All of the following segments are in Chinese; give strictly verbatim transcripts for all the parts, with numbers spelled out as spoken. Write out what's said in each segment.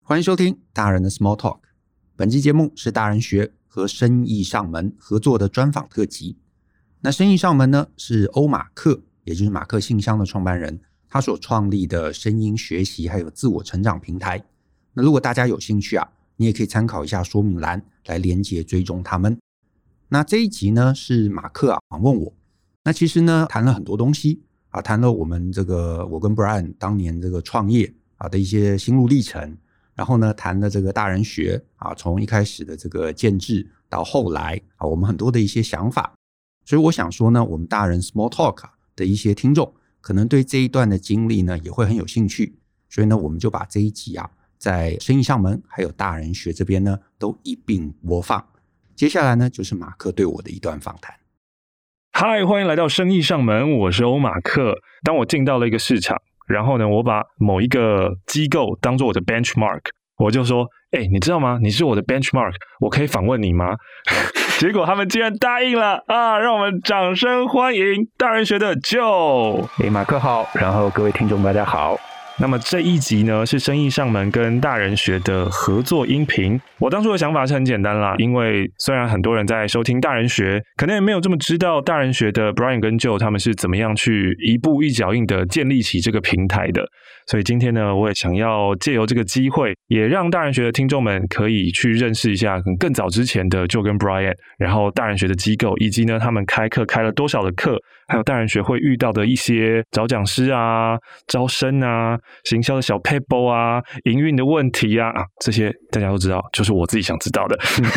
欢迎收听大人的 Small Talk， 本期节目是大人学和生意上门合作的专访特辑。那生意上门呢，是欧马克，也就是马克信箱的创办人，他所创立的声音学习还有自我成长平台。那如果大家有兴趣啊，你也可以参考一下说明栏来连结追踪他们。那这一集呢，是马克啊访问我。那其实呢，谈了很多东西啊，谈了我们这个我跟 Brian 当年这个创业啊的一些心路历程。然后呢，谈了这个大人学啊，从一开始的这个建制到后来啊，我们很多的一些想法。所以我想说呢，我们大人 Small Talk 的一些听众可能对这一段的经历呢也会很有兴趣。所以呢，我们就把这一集啊，在生意上门还有大人学这边呢都一并播放。接下来呢，就是马克对我的一段访谈。 嗨，欢迎来到生意上门，我是欧马克。当我进到了一个市场，然后呢，我把某一个机构当做我的 benchmark， 我就说，哎、欸，你知道吗？你是我的 benchmark， 我可以访问你吗？结果他们竟然答应了啊！让我们掌声欢迎大人学的 Joe。 哎，马克好，然后各位听众大家好。 那么这一集呢，是生意上门跟大人学的合作音频。我当初的想法是很简单啦，因为虽然很多人在收听大人学，可能也没有这么知道大人学的 Brian 跟 Joe 他们是怎么样去一步一脚印的建立起这个平台的。所以今天呢，我也想要借由这个机会，也让大人学的听众们可以去认识一下更早之前的 Joe 跟 Brian， 然后大人学的机构，以及呢他们开课开了多少的课，还有大人学会遇到的一些找讲师啊、招生啊、行销的小 paper 啊、营运的问题啊，啊这些大家都知道，就是我自己想知道的。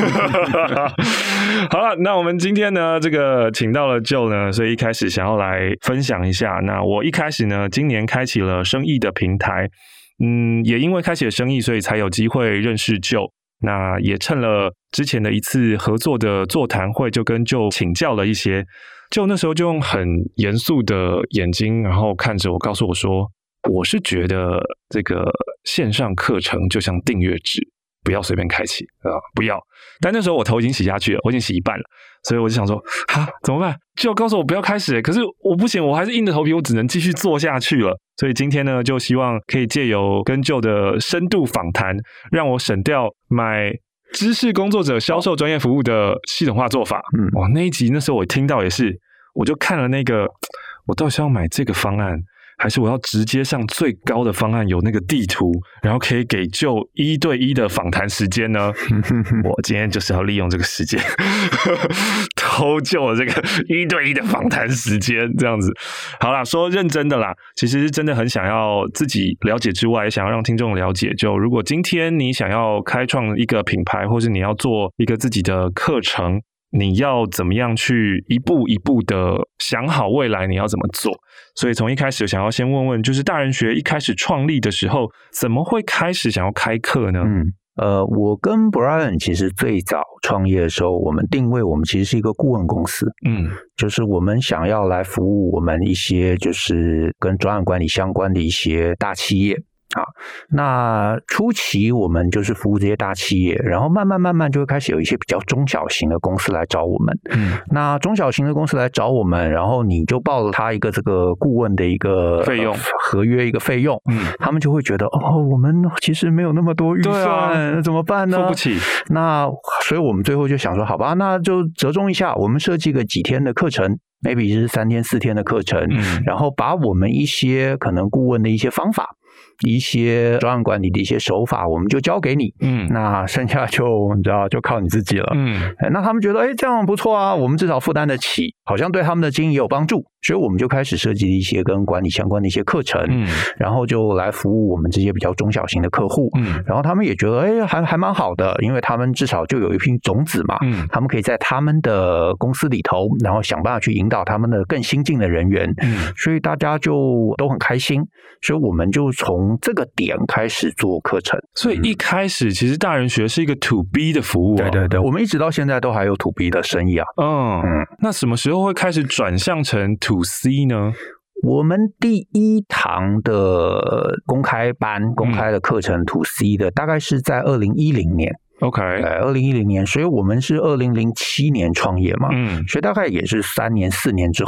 好了，那我们今天呢，这个请到了 Joe 呢，所以一开始想要来分享一下。那我一开始呢，今年开启了生意的平台，嗯，也因为开启了生意，所以才有机会认识 Joe。那也趁了之前的一次合作的座谈会，就跟 Joe 请教了一些。Joe 那时候就用很严肃的眼睛，然后看着我，告诉我说，我是觉得这个线上课程就像订阅制，不要随便开启啊，不要。但那时候我头已经洗下去了，我已经洗一半了，所以我就想说，哈，怎么办？就告诉我不要开始，可是我不行，我还是硬着头皮，我只能继续做下去了。所以今天呢，就希望可以借由跟 Joe 的深度访谈，让我省掉买知识工作者销售专业服务的系统化做法。嗯，哇，那一集那时候我听到也是，我就看了那个，我到底是要买这个方案，还是我要直接上最高的方案，有那个地图，然后可以给Joe一对一的访谈时间呢？我今天就是要利用这个时间偷Joe的这个一对一的访谈时间，这样子。好啦，说认真的啦，其实真的很想要自己了解之外，也想要让听众了解。就如果今天你想要开创一个品牌，或是你要做一个自己的课程，你要怎么样去一步一步的想好未来你要怎么做。所以从一开始想要先问问，就是大人学一开始创立的时候，怎么会开始想要开课呢？ 嗯，呃，我跟 Brian 其实最早创业的时候，我们定位我们其实是一个顾问公司，嗯，就是我们想要来服务我们一些就是跟专案管理相关的一些大企业。啊，那初期我们就是服务这些大企业，然后慢慢慢慢就会开始有一些比较中小型的公司来找我们。嗯，那中小型的公司来找我们，然后你就报了他一个这个顾问的一个费用、呃、合约一个费用，嗯，他们就会觉得哦，我们其实没有那么多预算，那、啊、怎么办呢？ 付不起。 那所以我们最后就想说，好吧，那就折中一下，我们设计个几天的课程。maybe 是三天四天的课程，嗯，然后把我们一些可能顾问的一些方法，一些专案管理的一些手法，我们就交给你，嗯，那剩下就你知道就靠你自己了，嗯，那他们觉得哎这样不错啊，我们至少负担得起，好像对他们的经营也有帮助，所以我们就开始设计一些跟管理相关的一些课程，嗯，然后就来服务我们这些比较中小型的客户，嗯，然后他们也觉得哎还还蛮好的，因为他们至少就有一批种子嘛，嗯，他们可以在他们的公司里头，然后想办法去引导他们的更新进的人员，嗯，所以大家就都很开心，所以我们就从这个点开始做课程。 所以一开始其实大人学是一个 to B 的服务、啊， 对对对，我们一直到现在都还有 to B 的生意啊。 嗯嗯，那什么时候会开始转向成 to C 呢？ 我们第一堂的公开班、公开的课程 to C 的，大概是在二零一零年。 OK， 二零一零年，所以我们是二零零七年创业嘛，嗯，所以大概也是三年四年之后，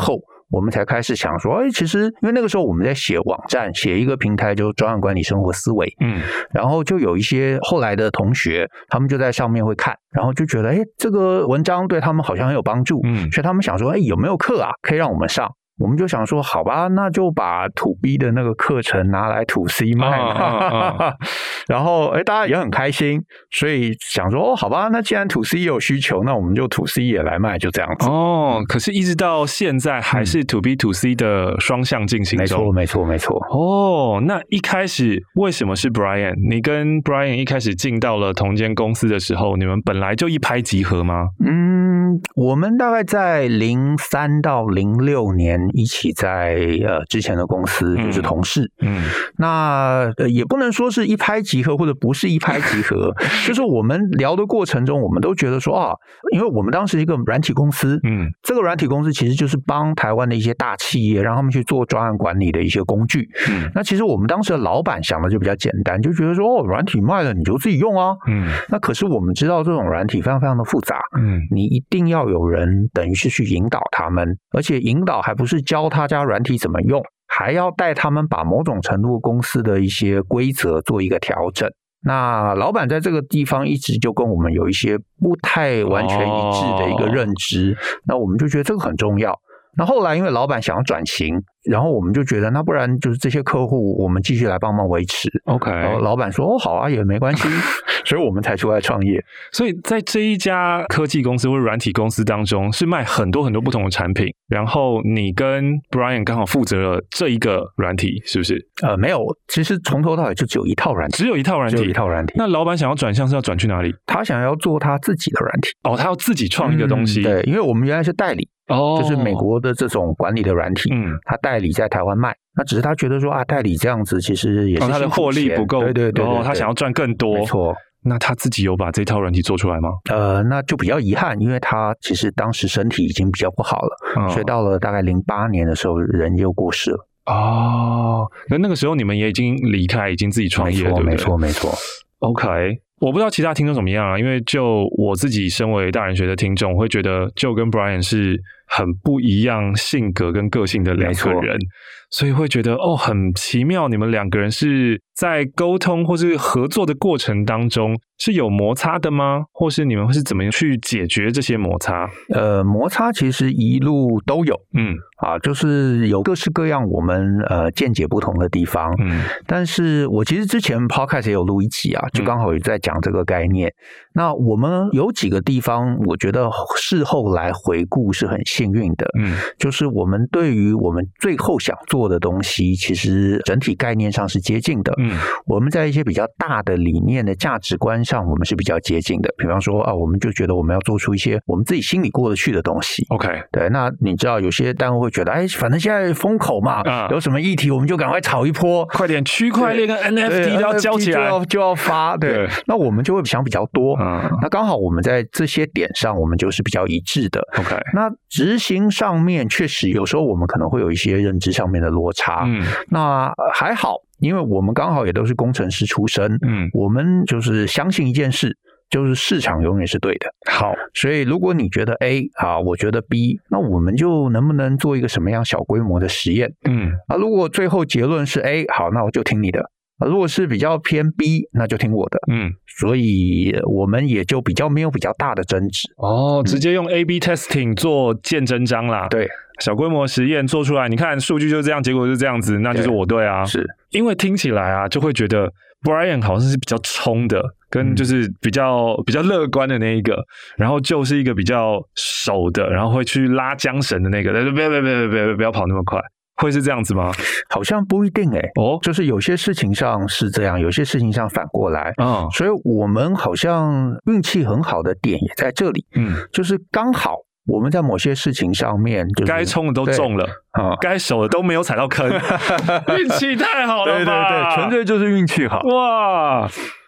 我们才开始想说，哎，其实因为那个时候我们在写网站，写一个平台，就是专案管理生活思维，嗯，然后就有一些后来的同学，他们就在上面会看，然后就觉得，哎，这个文章对他们好像很有帮助，嗯，所以他们想说，哎，有没有课啊，可以让我们上？我们就想说，好吧，那就把 to B 的那个课程拿来 to C 卖嘛，哦哦、然后哎，大家也很开心，所以想说，哦，好吧，那既然 to C 有需求，那我们就 to C 也来卖，就这样子。 哦，可是一直到现在还是 to B to C 的双向进行中。 嗯、没错，没错，没错。 哦，那一开始为什么是 Brian？ 你跟 Brian 一开始进到了同间公司的时候，你们本来就一拍即合吗？ 嗯，我们大概在零三到零六年。一起在呃之前的公司就是同事，嗯，嗯那、呃、也不能说是一拍即合或者不是一拍即合，就是我们聊的过程中，我们都觉得说啊，因为我们当时一个软体公司，嗯，这个软体公司其实就是帮台湾的一些大企业让他们去做专案管理的一些工具，嗯，那其实我们当时的老板想的就比较简单，就觉得说哦，软体卖了你就自己用啊，嗯，那可是我们知道这种软体非常非常的复杂，嗯，你一定要有人等于是去引导他们，而且引导还不是教他家软体怎么用，还要带他们把某种程度公司的一些规则做一个调整。那老板在这个地方一直就跟我们有一些不太完全一致的一个认知，哦、那我们就觉得这个很重要。那后来因为老板想要转型，然后我们就觉得那不然就是这些客户我们继续来帮忙维持。 OK， 然后老板说哦好啊也没关系，所以我们才出来创业。 所以在这一家科技公司或软体公司当中，是卖很多很多不同的产品，然后你跟 Brian 刚好负责了这一个软体，是不是？ 呃，没有，其实从头到尾就只有一套软体， 只有一套软体， 只有一套软体。 那老板想要转向是要转去哪里？ 他想要做他自己的软体。 哦，他要自己创一个东西。 嗯、对，因为我们原来是代理。 哦， 就是美国的这种管理的软体，嗯，他代理在台湾卖，那只是他觉得说啊，代理这样子其实也是、哦、 他的获利不够， 对对 对, 对, 对, 对， 哦，他想要赚更多， 没错。 那他自己有把这套软体做出来吗？ 呃，那就比较遗憾，因为他其实当时身体已经比较不好了，哦、所以到了大概零八年的时候，人就过世了。 哦，那那个时候你们也已经离开，已经自己创业了，对不对？ 没错，没错。 OK。我不知道其他听众怎么样啊，因为就我自己身为大人学的听众，我会觉得 Joe 跟 Brian 是很不一样性格跟个性的两个人，所以会觉得哦很奇妙，你们两个人是在沟通或是合作的过程当中是有摩擦的吗？或是你们会是怎么样去解决这些摩擦？ 呃，摩擦其实一路都有，嗯，啊，就是有各式各样我们呃见解不同的地方，嗯，但是我其实之前 Podcast 也有录一期啊，就刚好也在讲这个概念。嗯、那我们有几个地方，我觉得事后来回顾是很幸运的，嗯，就是我们对于我们最后想做的东西，其实整体概念上是接近的，嗯，我们在一些比较大的理念的价值观上，我们是比较接近的。比方说啊，我们就觉得我们要做出一些我们自己心里过得去的东西。 OK， 对，那你知道有些单位会觉得，哎，反正现在风口嘛，啊、有什么议题我们就赶快炒一波， 快点区块链跟 N F T 都要交起来， 就要就要发，对，对那我们就会想比较多。嗯，那刚好我们在这些点上，我们就是比较一致的。 OK， 那执行上面确实有时候我们可能会有一些认知上面的落差。嗯，那还好，因为我们刚好也都是工程师出身。嗯，我们就是相信一件事。就是市场永远是对的。 好， 所以如果你觉得 A 好，我觉得 B， 那我们就能不能做一个什么样小规模的实验？嗯，啊，如果最后结论是 A 好，那我就听你的。啊，如果是比较偏 B， 那就听我的。嗯，所以我们也就比较没有比较大的争执。 哦，直接用 A B testing 做见真章啦。 对， 小规模实验做出来，你看数据就是这样，结果就是这样子，那就是我对啊。 是， 因为听起来啊，就会觉得 Brian 好像是比较冲的，跟就是比较、嗯、比较乐观的那一个，然后就是一个比较守的，然后会去拉韁绳的那个。不要不要不要不要不要不要跑那么快。会是这样子吗？ 好像不一定诶、欸、哦，就是有些事情上是这样，有些事情上反过来。嗯，所以我们好像运气很好的点也在这里。嗯，就是刚好我们在某些事情上面、就是， 该冲的都中了，啊，该守的都没有踩到坑，运气太好了吧？ 对对对，纯粹就是运气好。 哇！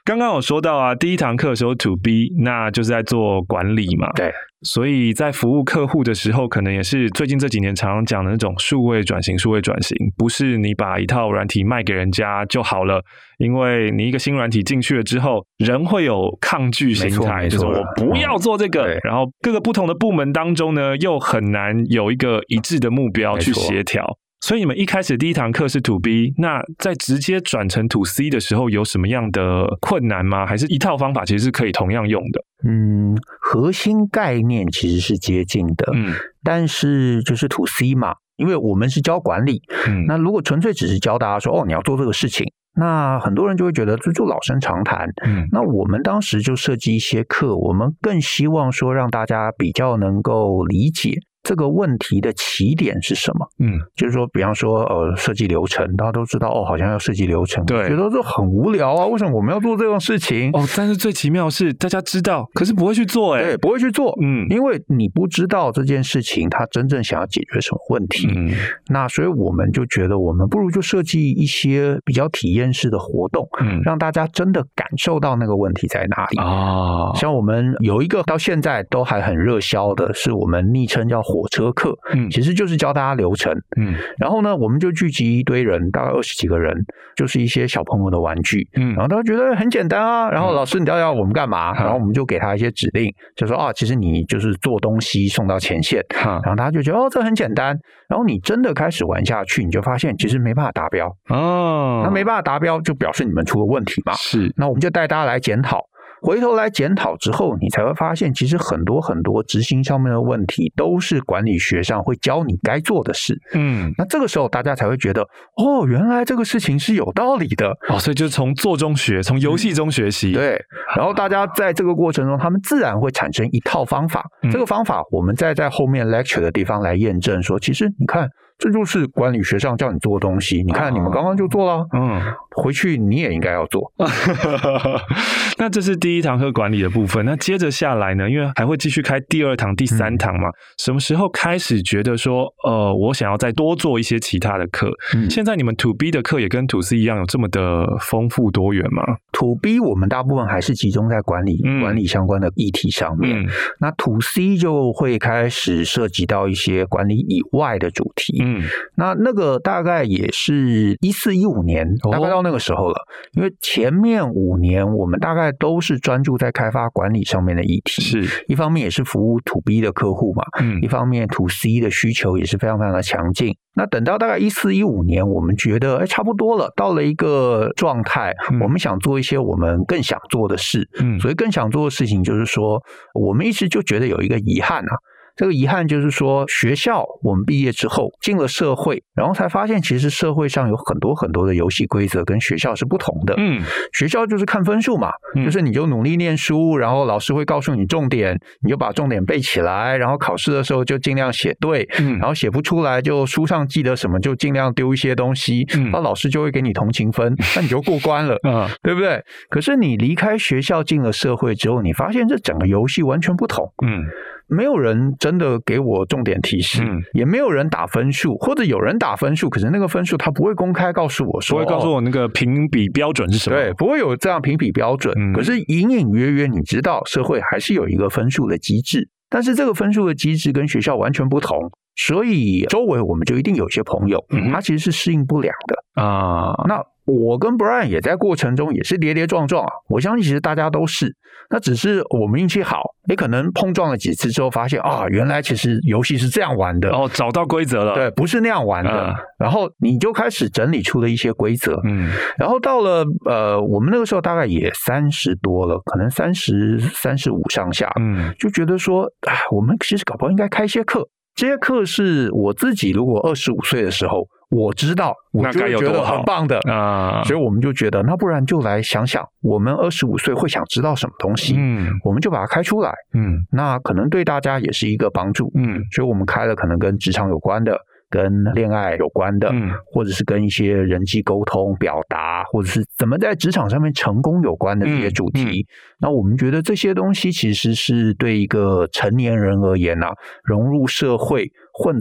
刚刚有说到啊，第一堂课的时候 to B， 那就是在做管理嘛。 对， 所以在服务客户的时候，可能也是最近这几年常常讲的那种数位转型，数位转型不是你把一套软体卖给人家就好了，因为你一个新软体进去了之后，人会有抗拒心态，就是我不要做这个，嗯、然后各个不同的部门当中呢，又很难有一个一致的目标去协调。所以你们一开始第一堂课是 to B， 那在直接转成 to C 的时候有什么样的困难吗？还是一套方法其实是可以同样用的？ 嗯，核心概念其实是接近的，嗯，但是就是 to C 嘛，因为我们是教管理，嗯，那如果纯粹只是教大家说哦你要做这个事情，那很多人就会觉得这就老生常谈，嗯，那我们当时就设计一些课，我们更希望说让大家比较能够理解这个问题的起点是什么？嗯，就是说，比方说，呃，设计流程，大家都知道，哦，好像要设计流程， 对， 觉得这很无聊啊，为什么我们要做这种事情？ 哦，但是最奇妙的是，大家知道，可是不会去做，哎， 对，不会去做，嗯，因为你不知道这件事情它真正想要解决什么问题，嗯，那所以我们就觉得，我们不如就设计一些比较体验式的活动，嗯，让大家真的感受到那个问题在哪里啊。像我们有一个到现在都还很热销的，是我们昵称叫火车课，嗯，其实就是教大家流程，嗯，然后呢，我们就聚集一堆人，大概二十几个人，就是一些小朋友的玩具，嗯，然后大家觉得很简单啊，然后老师你要要我们干嘛？嗯、然后我们就给他一些指令，就说啊，其实你就是做东西送到前线，嗯、然后他就觉得哦，这很简单，然后你真的开始玩下去，你就发现其实没办法达标哦，那没办法达标就表示你们出了问题嘛， 是， 那我们就带大家来检讨。回头来检讨之后，你才会发现，其实很多很多执行上面的问题，都是管理学上会教你该做的事。嗯，那这个时候大家才会觉得，哦，原来这个事情是有道理的。 哦，所以就是从做中学，从游戏中学习。 嗯、对，然后大家在这个过程中，他们自然会产生一套方法。嗯、这个方法，我们再在后面 lecture 的地方来验证说，其实你看。这就是管理学上叫你做的东西，你看你们刚刚就做了，嗯，回去你也应该要做。 那这是第一堂课管理的部分，那接着下来呢，因为还会继续开第二堂、第三堂嘛，嗯、什么时候开始觉得说，呃，我想要再多做一些其他的课？嗯、现在你们 to B 的课也跟 to C 一样有这么的丰富多元吗 ？to B 我们大部分还是集中在管理、嗯、管理相关的议题上面，嗯、那 to C 就会开始涉及到一些管理以外的主题。嗯嗯，那那个大概也是一四一五年，大概到那个时候了。哦、因为前面五年我们大概都是专注在开发管理上面的议题， 是一方面也是服务 to B 的客户嘛，嗯，一方面 to C 的需求也是非常非常的强劲。那等到大概一四一五年，我们觉得哎差不多了，到了一个状态，嗯、我们想做一些我们更想做的事。嗯，所以更想做的事情就是说，我们一直就觉得有一个遗憾啊。这个遗憾就是说，学校我们毕业之后进了社会，然后才发现其实社会上有很多很多的游戏规则跟学校是不同的。嗯，学校就是看分数嘛，嗯、就是你就努力念书，然后老师会告诉你重点，你就把重点背起来，然后考试的时候就尽量写对，嗯、然后写不出来就书上记得什么就尽量丢一些东西，嗯、那老师就会给你同情分，那你就过关了，嗯、对不对？可是你离开学校进了社会之后，你发现这整个游戏完全不同。嗯。没有人真的给我重点提示，嗯、也没有人打分数，或者有人打分数，可是那个分数他不会公开告诉我说， 不会告诉我那个评比标准是什么， 对，不会有这样评比标准。嗯、可是隐隐约约你知道，社会还是有一个分数的机制，但是这个分数的机制跟学校完全不同，所以周围我们就一定有一些朋友，嗯、他其实是适应不良的啊。那我跟 Brian 也在过程中也是跌跌撞撞啊，我相信其实大家都是，那只是我们运气好，也可能碰撞了几次之后发现啊，原来其实游戏是这样玩的哦，找到规则了， 对，不是那样玩的，嗯、然后你就开始整理出了一些规则，嗯，然后到了呃，我们那个时候大概也三十多了，可能三十三十五上下，嗯，就觉得说，哎，我们其实搞不好应该开一些课，这些课是我自己如果二十五岁的时候。我知道，我就会觉得很棒的啊，所以我们就觉得，那不然就来想想，我们二十五岁会想知道什么东西，嗯，我们就把它开出来，嗯，那可能对大家也是一个帮助，嗯，所以我们开了可能跟职场有关的。跟恋爱有关的，嗯、或者是跟一些人际沟通、表达，或者是怎么在职场上面成功有关的这些主题，嗯嗯、那我们觉得这些东西其实是对一个成年人而言啊，融入社会、混得好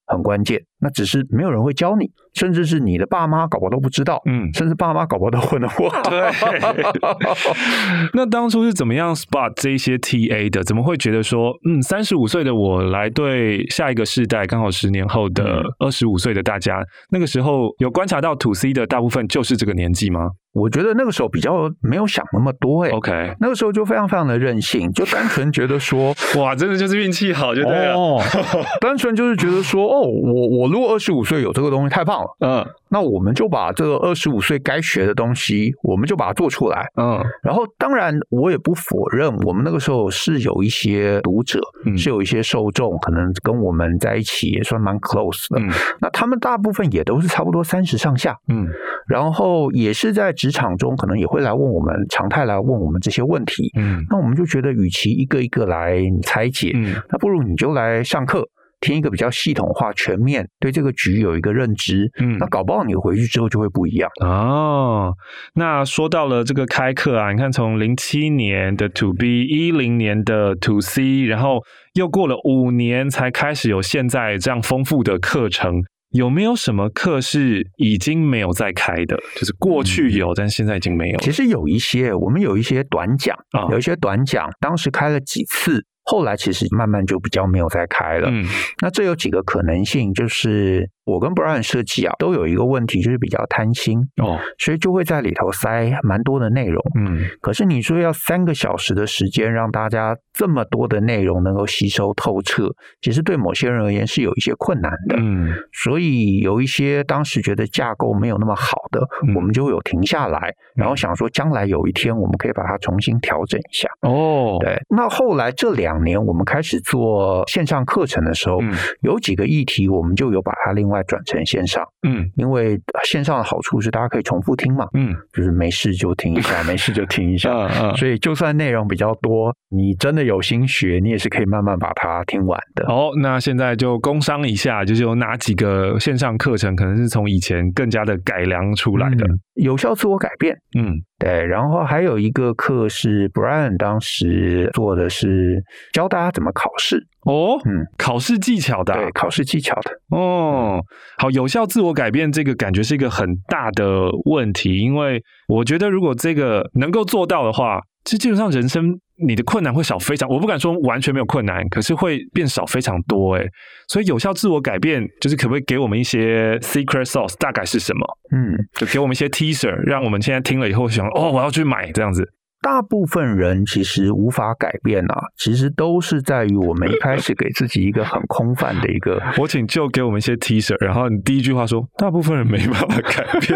很关键，那只是没有人会教你，甚至是你的爸妈搞不好都不知道，嗯，甚至爸妈搞不好都混得不好。 对。那当初是怎么样 spot 这些 T A 的？怎么会觉得说，嗯，三十五岁的我来对下一个世代，刚好十年后的二十五岁的大家，那个时候有观察到 to C 的大部分就是这个年纪吗？ 我觉得那个时候比较没有想那么多诶、欸、 OK， 那个时候就非常非常的任性，就单纯觉得说哇，真的就是运气好就对了。 哦，单纯就是觉得说，哦，我我如果二十五岁有这个东西太棒了，嗯，那我们就把这个二十五岁该学的东西，我们就把它做出来，嗯。然后当然我也不否认，我们那个时候是有一些读者，嗯、是有一些受众，可能跟我们在一起也算蛮 close 的，嗯。那他们大部分也都是差不多三十上下，嗯。然后也是在职场中可能也会来问我们，常态来问我们这些问题，嗯，那我们就觉得与其一个一个来拆解，嗯，那不如你就来上课，听一个比较系统化、全面，对这个局有一个认知，嗯，那搞不好你回去之后就会不一样哦。那说到了这个开课啊，你看从零七年的 to B， 一零年的 to C， 然后又过了五年才开始有现在这样丰富的课程。有没有什么课是已经没有再开的？就是过去有，嗯、但现在已经没有。 其实有一些，我们有一些短讲，哦、有一些短讲，当时开了几次，后来其实慢慢就比较没有再开了。嗯，那这有几个可能性，就是我跟 Brian 设计啊，都有一个问题，就是比较贪心哦，所以就会在里头塞蛮多的内容。嗯，可是你说要三个小时的时间让大家这么多的内容能够吸收透彻，其实对某些人而言是有一些困难的。嗯，所以有一些当时觉得架构没有那么好的，嗯、我们就有停下来，然后想说将来有一天我们可以把它重新调整一下。哦，对。那后来这两年我们开始做线上课程的时候，嗯、有几个议题我们就有把它另外转成线上，嗯，因为线上的好处是大家可以重复听嘛，嗯，就是没事就听一下，没事就听一下，嗯嗯，所以就算内容比较多，你真的有心学，你也是可以慢慢把它听完的。 好，那现在就工商一下，就是有哪几个线上课程可能是从以前更加的改良出来的？ 嗯、有效自我改变，嗯，对，然后还有一个课是 Brian 当时做的是教大家怎么考试。 哦，嗯，考试技巧的、啊， 对，考试技巧的。 哦，好，有效自我改变这个感觉是一个很大的问题，因为我觉得如果这个能够做到的话，其实基本上人生你的困难会少非常，我不敢说完全没有困难，可是会变少非常多诶。所以有效自我改变就是可不可以给我们一些 secret sauce， 大概是什么？嗯，就给我们一些 teaser， 让我们现在听了以后想，哦，我要去买这样子。 大部分人其实无法改变啊，其实都是在于我们一开始给自己一个很空泛的一个。 我请就给我们一些 teaser， 然后你第一句话说，大部分人没办法改变。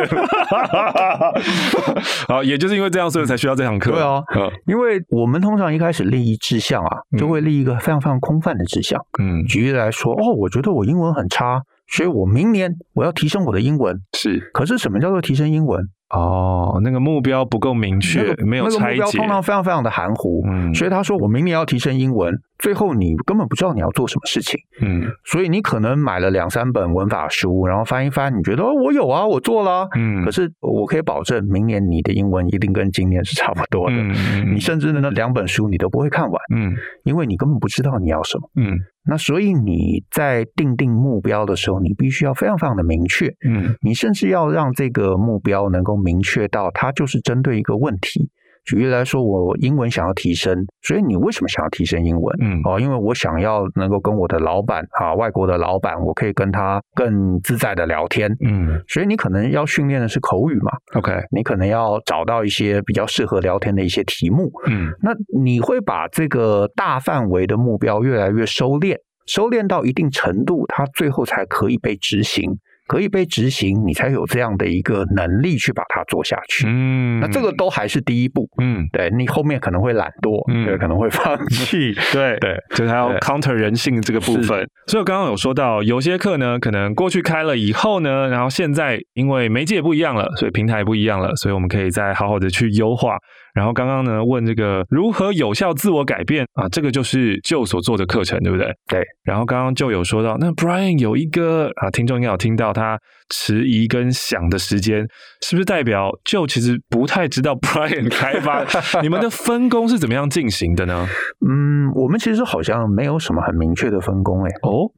好，也就是因为这样，所以才需要这堂课。 对啊，嗯、因为我们通常一开始立一志向啊，就会立一个非常非常空泛的志向。嗯，举例来说，哦，我觉得我英文很差，所以我明年我要提升我的英文。 是， 可是什么叫做提升英文？ 哦，那个目标不够明确，那个、没有拆解， 那个目标通常非常非常的含糊，嗯，所以他说我明年要提升英文，最后你根本不知道你要做什么事情，嗯，所以你可能买了两三本文法书，然后翻一翻，你觉得、哦、我有啊，我做了，嗯，可是我可以保证，明年你的英文一定跟今年是差不多的，嗯嗯、你甚至那两本书你都不会看完，嗯，因为你根本不知道你要什么，嗯。那所以你在定定目标的时候，你必须要非常非常的明确，嗯，你甚至要让这个目标能够明确到它就是针对一个问题。举例来说，我英文想要提升，所以你为什么想要提升英文？嗯，哦，因为我想要能够跟我的老板啊，外国的老板，我可以跟他更自在的聊天。嗯，所以你可能要训练的是口语嘛 ，OK， 你可能要找到一些比较适合聊天的一些题目。嗯，那你会把这个大范围的目标越来越收敛，收敛到一定程度，它最后才可以被执行。可以被执行，你才有这样的一个能力去把它做下去。嗯，那这个都还是第一步。嗯，对，你后面可能会懒惰，嗯，对，可能会放弃。 对对，就是还要 counter 人性这个部分。所以我刚刚有说到，有些课呢，可能过去开了以后呢，然后现在因为媒介也不一样了，所以平台也不一样了，所以我们可以再好好的去优化。然后刚刚呢问这个如何有效自我改变啊，这个就是就所做的课程，对不对？ 对。 然后刚刚就有说到，那 Brian 有一个啊，听众应该有听到他迟疑跟想的时间，是不是代表就其实不太知道 Brian 开发你们的分工是怎么样进行的呢？ 嗯，我们其实好像没有什么很明确的分工诶。哦，嗯。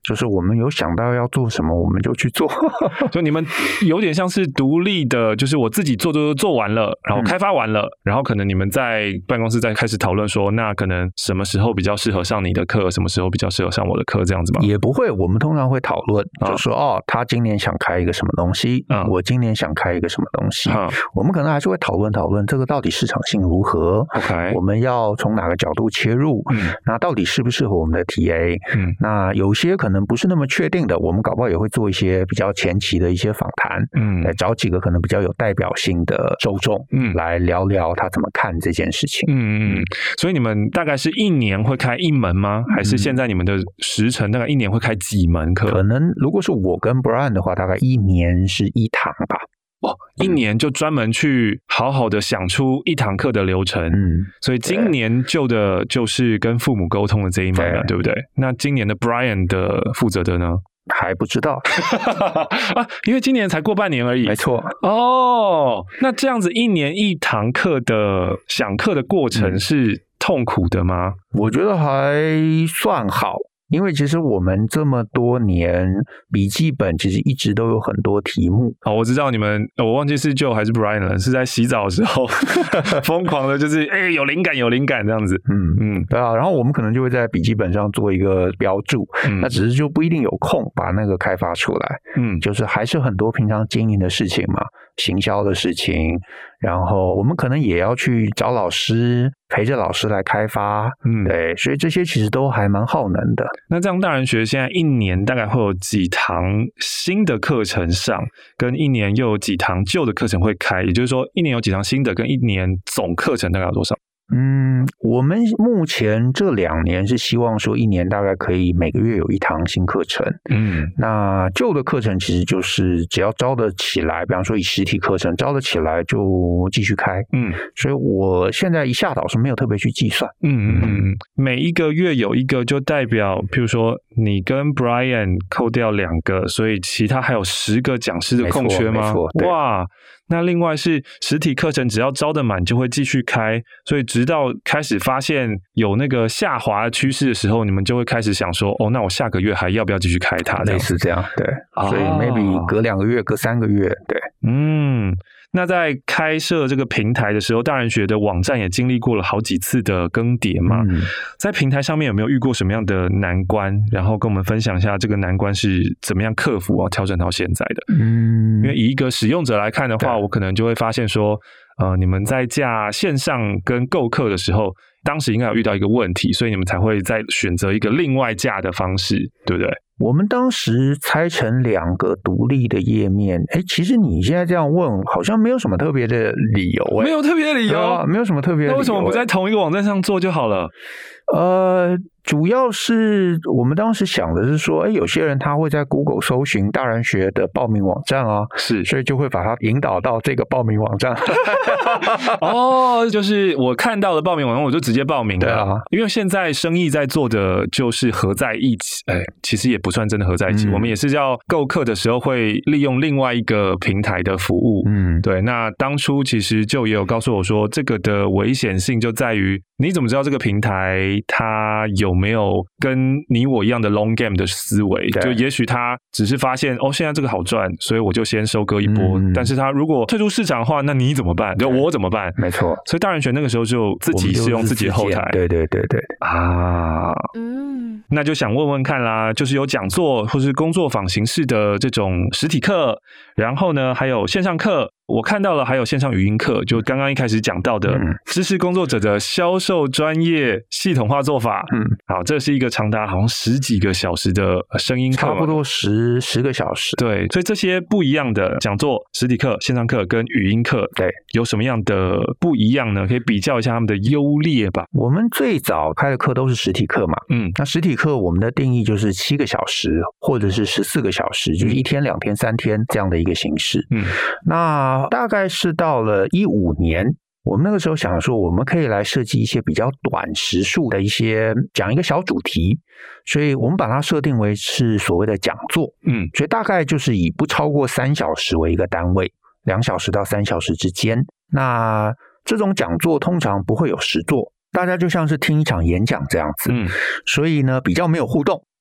就是我们有想到要做什么，我们就去做。 就你们有点像是独立的，就是我自己做做做完了，然后开发完了，嗯、然后可能你们在办公室再开始讨论说，那可能什么时候比较适合上你的课，什么时候比较适合上我的课，这样子吗？ 也不会，我们通常会讨论，就说、嗯、哦，他今年想开一个什么东西，嗯、我今年想开一个什么东西，嗯、我们可能还是会讨论讨论这个到底市场性如何 ，OK， 我们要从哪个角度切入，嗯、那到底适不适合我们的 T A，嗯、那有些可能不是那么确定的，我们搞不好也会做一些比较前期的一些访谈，嗯，来找几个可能比较有代表性的受众，嗯，来聊聊他怎么看这件事情， 嗯嗯，所以你们大概是一年会开一门吗？还是现在你们的时程大概一年会开几门课？ 可能如果是我跟 Brian 的话，大概一年是一堂吧。 哦，一年就专门去好好的想出一堂课的流程，嗯，所以今年就的就是跟父母沟通的这一门了， 对, 对不对？那今年的 Brian 的负责的呢？ 还不知道啊，因为今年才过半年而已。 没错。 哦，那这样子一年一堂课的想课的过程是痛苦的吗？ 嗯、我觉得还算好。因为其实我们这么多年笔记本其实一直都有很多题目。 哦，我知道你们，我忘记是 Joe 还是 Brian 了，是在洗澡的时候疯狂的就是哎、欸、有灵感有灵感这样子。 嗯嗯，对啊，然后我们可能就会在笔记本上做一个标注，嗯、那只是就不一定有空把那个开发出来。嗯，就是还是很多平常经营的事情嘛，行销的事情，然后我们可能也要去找老师陪着老师来开发。嗯，对，所以这些其实都还蛮耗能的。 那这样大人学现在一年大概会有几堂新的课程上，跟一年又有几堂旧的课程会开，也就是说一年有几堂新的，跟一年总课程大概有多少？ 嗯，我们目前这两年是希望说一年大概可以每个月有一堂新课程。嗯，那旧的课程其实就是只要招得起来，比方说以实体课程招得起来就继续开。嗯，所以我现在一下倒是没有特别去计算。 嗯嗯嗯，每一个月有一个就代表，譬如说你跟 Brian 扣掉两个，所以其他还有十个讲师的空缺吗？ 没错，没错。 哇！那另外是实体课程，只要招得满就会继续开，所以直到开始发现有那个下滑的趋势的时候，你们就会开始想说，哦，那我下个月还要不要继续开它？ 类似这样，对，哦、所以 maybe 隔两个月、隔三个月，对， 嗯。那在开设这个平台的时候，大人学的网站也经历过了好几次的更迭嘛。嗯、在平台上面有没有遇过什么样的难关？然后跟我们分享一下这个难关是怎么样克服啊，调整到现在的。嗯，因为以一个使用者来看的话，我可能就会发现说，呃，你们在架线上跟购课的时候，当时应该有遇到一个问题，所以你们才会再选择一个另外架的方式，对不对？ 我们当时拆成两个独立的页面，哎，其实你现在这样问，好像没有什么特别的理由，哎， 没有特别的理由， 啊、没有什么特别的理由， 那为什么不在同一个网站上做就好了？ 呃，主要是我们当时想的是说，哎，有些人他会在 Google 搜寻大人学的报名网站啊， 是， 所以就会把他引导到这个报名网站。 哦，就是我看到的报名网站，我就直接报名了。 对啊， 因为现在生意在做的就是合在一起，哎，其实也不算真的合在一起，嗯、我们也是要购课的时候会利用另外一个平台的服务。嗯，对。那当初其实就也有告诉我说，这个的危险性就在于，你怎么知道这个平台它有没有跟你我一样的 long game 的思维？就也许他只是发现哦，现在这个好赚，所以我就先收割一波。嗯、但是他如果退出市场的话，那你怎么办？就我怎么办？ 没错。 所以大人学那个时候就自己是用自己的后台。 对对对对啊，嗯，那就想问问看啦，就是有讲座或是工作坊形式的这种实体课，然后呢还有线上课。我看到了还有线上语音课，就刚刚一开始讲到的知识工作者的销售专业系统化做法。嗯，好，这是一个长达好像十几个小时的声音课， 差不多十十个小时。 对，所以这些不一样的讲座、实体课、线上课跟语音课， 对， 有什么样的不一样呢？可以比较一下他们的优劣吧。 我们最早开的课都是实体课嘛，嗯，那实体课我们的定义就是七个小时或者是十四个小时，就是一天、两天、三天这样的一个形式。嗯，那大概是到了一五年，我们那个时候想说，我们可以来设计一些比较短时数的一些讲一个小主题，所以我们把它设定为是所谓的讲座。嗯，所以大概就是以不超过三小时为一个单位，两小时到三小时之间。那这种讲座通常不会有实作，大家就像是听一场演讲这样子。嗯，所以呢比较没有互动。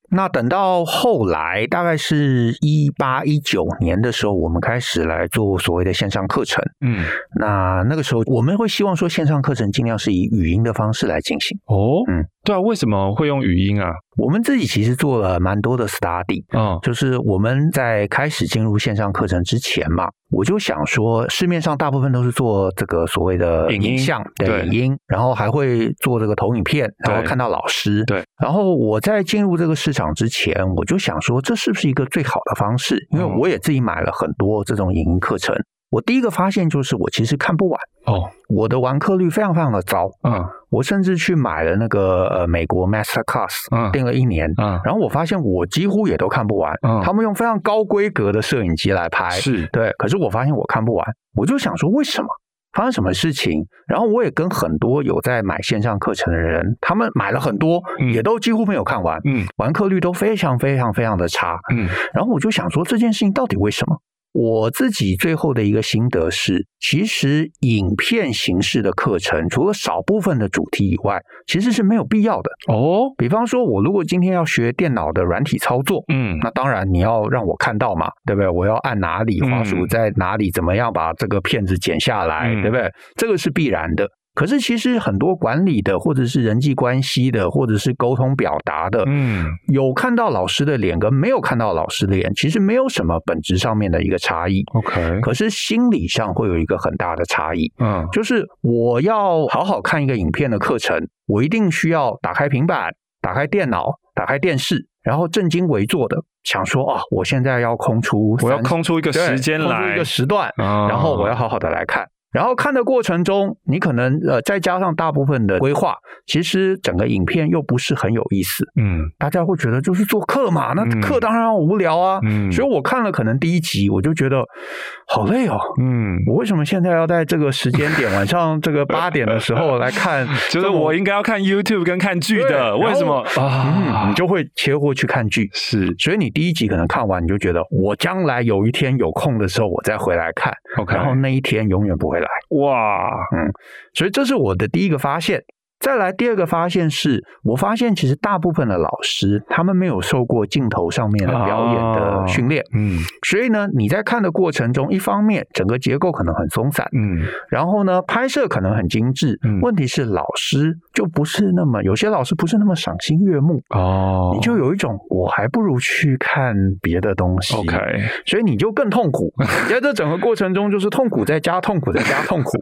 那等到后来，大概是一八一九年的时候，我们开始来做所谓的线上课程。嗯，那那个时候我们会希望说，线上课程尽量是以语音的方式来进行。 哦，嗯，对啊，为什么会用语音啊？ 我们自己其实做了蛮多的 study，嗯，就是我们在开始进入线上课程之前嘛，我就想说，市面上大部分都是做这个所谓的影像的影音，然后还会做这个投影片，然后看到老师， 对。 然后我在进入这个市场之前，我就想说，这是不是一个最好的方式？因为我也自己买了很多这种影音课程。我第一个发现就是，我其实看不完哦，我的完课率非常非常的糟。嗯，我甚至去买了那个呃美国 Master Class， 嗯，订了一年，嗯，然后我发现我几乎也都看不完。嗯，他们用非常高规格的摄影机来拍， 是对，可是我发现我看不完，我就想说为什么？发生什么事情？然后我也跟很多有在买线上课程的人，他们买了很多，嗯、也都几乎没有看完，嗯，完课率都非常非常非常的差，嗯，然后我就想说这件事情到底为什么？我自己最后的一个心得是，其实影片形式的课程，除了少部分的主题以外，其实是没有必要的哦。比方说，我如果今天要学电脑的软体操作，嗯，那当然你要让我看到嘛，对不对？我要按哪里，滑鼠在哪里，怎么样把这个片子剪下来，嗯、对不对？这个是必然的。可是其实很多管理的，或者是人际关系的，或者是沟通表达的，嗯，有看到老师的脸跟没有看到老师的脸，其实没有什么本质上面的一个差异。 OK， 可是心理上会有一个很大的差异。嗯，就是我要好好看一个影片的课程，我一定需要打开平板、打开电脑、打开电视，然后正襟危坐的想说啊，我现在要空出， 我要空出一个时间来， 空出一个时段，哦、然后我要好好的来看。然后看的过程中，你可能呃再加上大部分的规划，其实整个影片又不是很有意思。嗯，大家会觉得就是做课嘛，那课当然无聊啊。嗯，所以我看了可能第一集，我就觉得好累哦。嗯，我为什么现在要在这个时间点晚上这个八点的时候来看？ 就是我应该要看 YouTube 跟看剧的，为什么啊、嗯？你就会切过去看剧。 是， 所以你第一集可能看完，你就觉得我将来有一天有空的时候，我再回来看。 OK， 然后那一天永远不会来。 哇， 嗯，所以这是我的第一个发现。再来第二个发现是，我发现其实大部分的老师他们没有受过镜头上面的表演的训练，嗯，所以呢，你在看的过程中，一方面整个结构可能很松散，嗯，然后呢，拍摄可能很精致，嗯，问题是老师就不是那么，有些老师不是那么赏心悦目哦，你就有一种我还不如去看别的东西 ，OK， 所以你就更痛苦，在这整个过程中就是痛苦再加痛苦再加痛苦。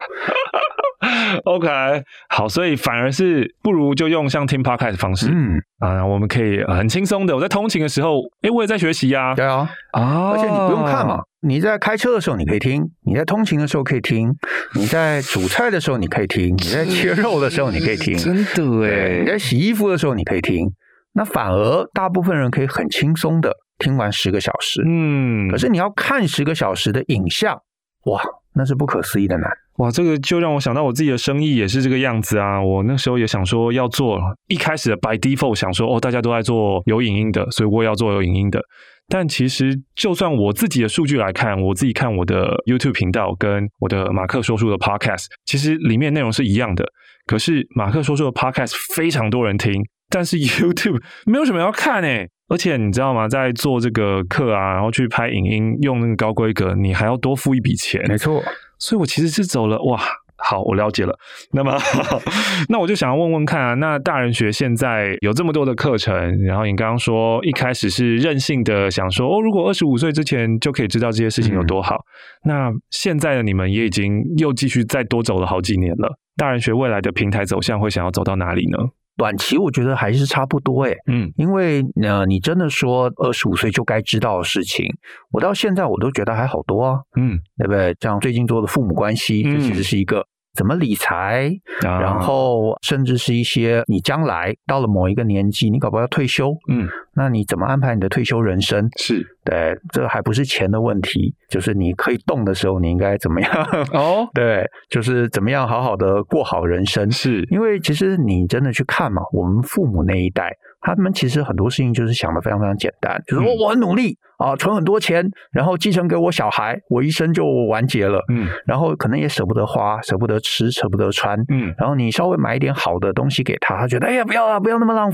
OK， 好，所以反而是不如就用像听 podcast 的方式，嗯啊，我们可以很轻松的。我在通勤的时候，哎，我也在学习啊， 对啊，啊，而且你不用看嘛，你在开车的时候你可以听，你在通勤的时候可以听，你在煮菜的时候你可以听，你在切肉的时候你可以听， 真的哎， 你在洗衣服的时候你可以听，那反而大部分人可以很轻松的听完十个小时，嗯，可是你要看十个小时的影像，哇，那是不可思议的难。 哇，这个就让我想到我自己的生意也是这个样子啊！我那时候也想说要做，一开始的 by default 想说哦，大家都在做有影音的，所以我也要做有影音的。但其实就算我自己的数据来看，我自己看我的 YouTube 频道跟我的马克说书的 Podcast， 其实里面内容是一样的。可是马克说书的 Podcast 非常多人听，但是 YouTube 没有什么要看诶。而且你知道吗，在做这个课啊，然后去拍影音用那个高规格，你还要多付一笔钱。 没错， 所以我其实是走了哇，好，我了解了。那么那我就想要问问看啊，那大人学现在有这么多的课程，然后你刚刚说一开始是任性的想说哦，如果二十五岁之前就可以知道这些事情有多好，嗯、那现在的你们也已经又继续再多走了好几年了，大人学未来的平台走向会想要走到哪里呢？ 短期我觉得还是差不多诶，嗯，因为呃，你真的说二十五岁就该知道的事情，我到现在我都觉得还好多啊，嗯，对不对？像最近做的父母关系，这其实是一个怎么理财，啊、然后甚至是一些你将来到了某一个年纪，你搞不好要退休，嗯，那你怎么安排你的退休人生？ 是对，这还不是钱的问题，就是你可以动的时候，你应该怎么样？哦，对，就是怎么样好好的过好人生。 是因为其实你真的去看嘛，我们父母那一代，他们其实很多事情就是想的非常非常简单，就是说我很努力啊，存很多钱，然后继承给我小孩，我一生就完结了。嗯，然后可能也舍不得花，舍不得吃，舍不得穿。嗯，然后你稍微买一点好的东西给他，他觉得哎呀不要啦，不要那么浪费。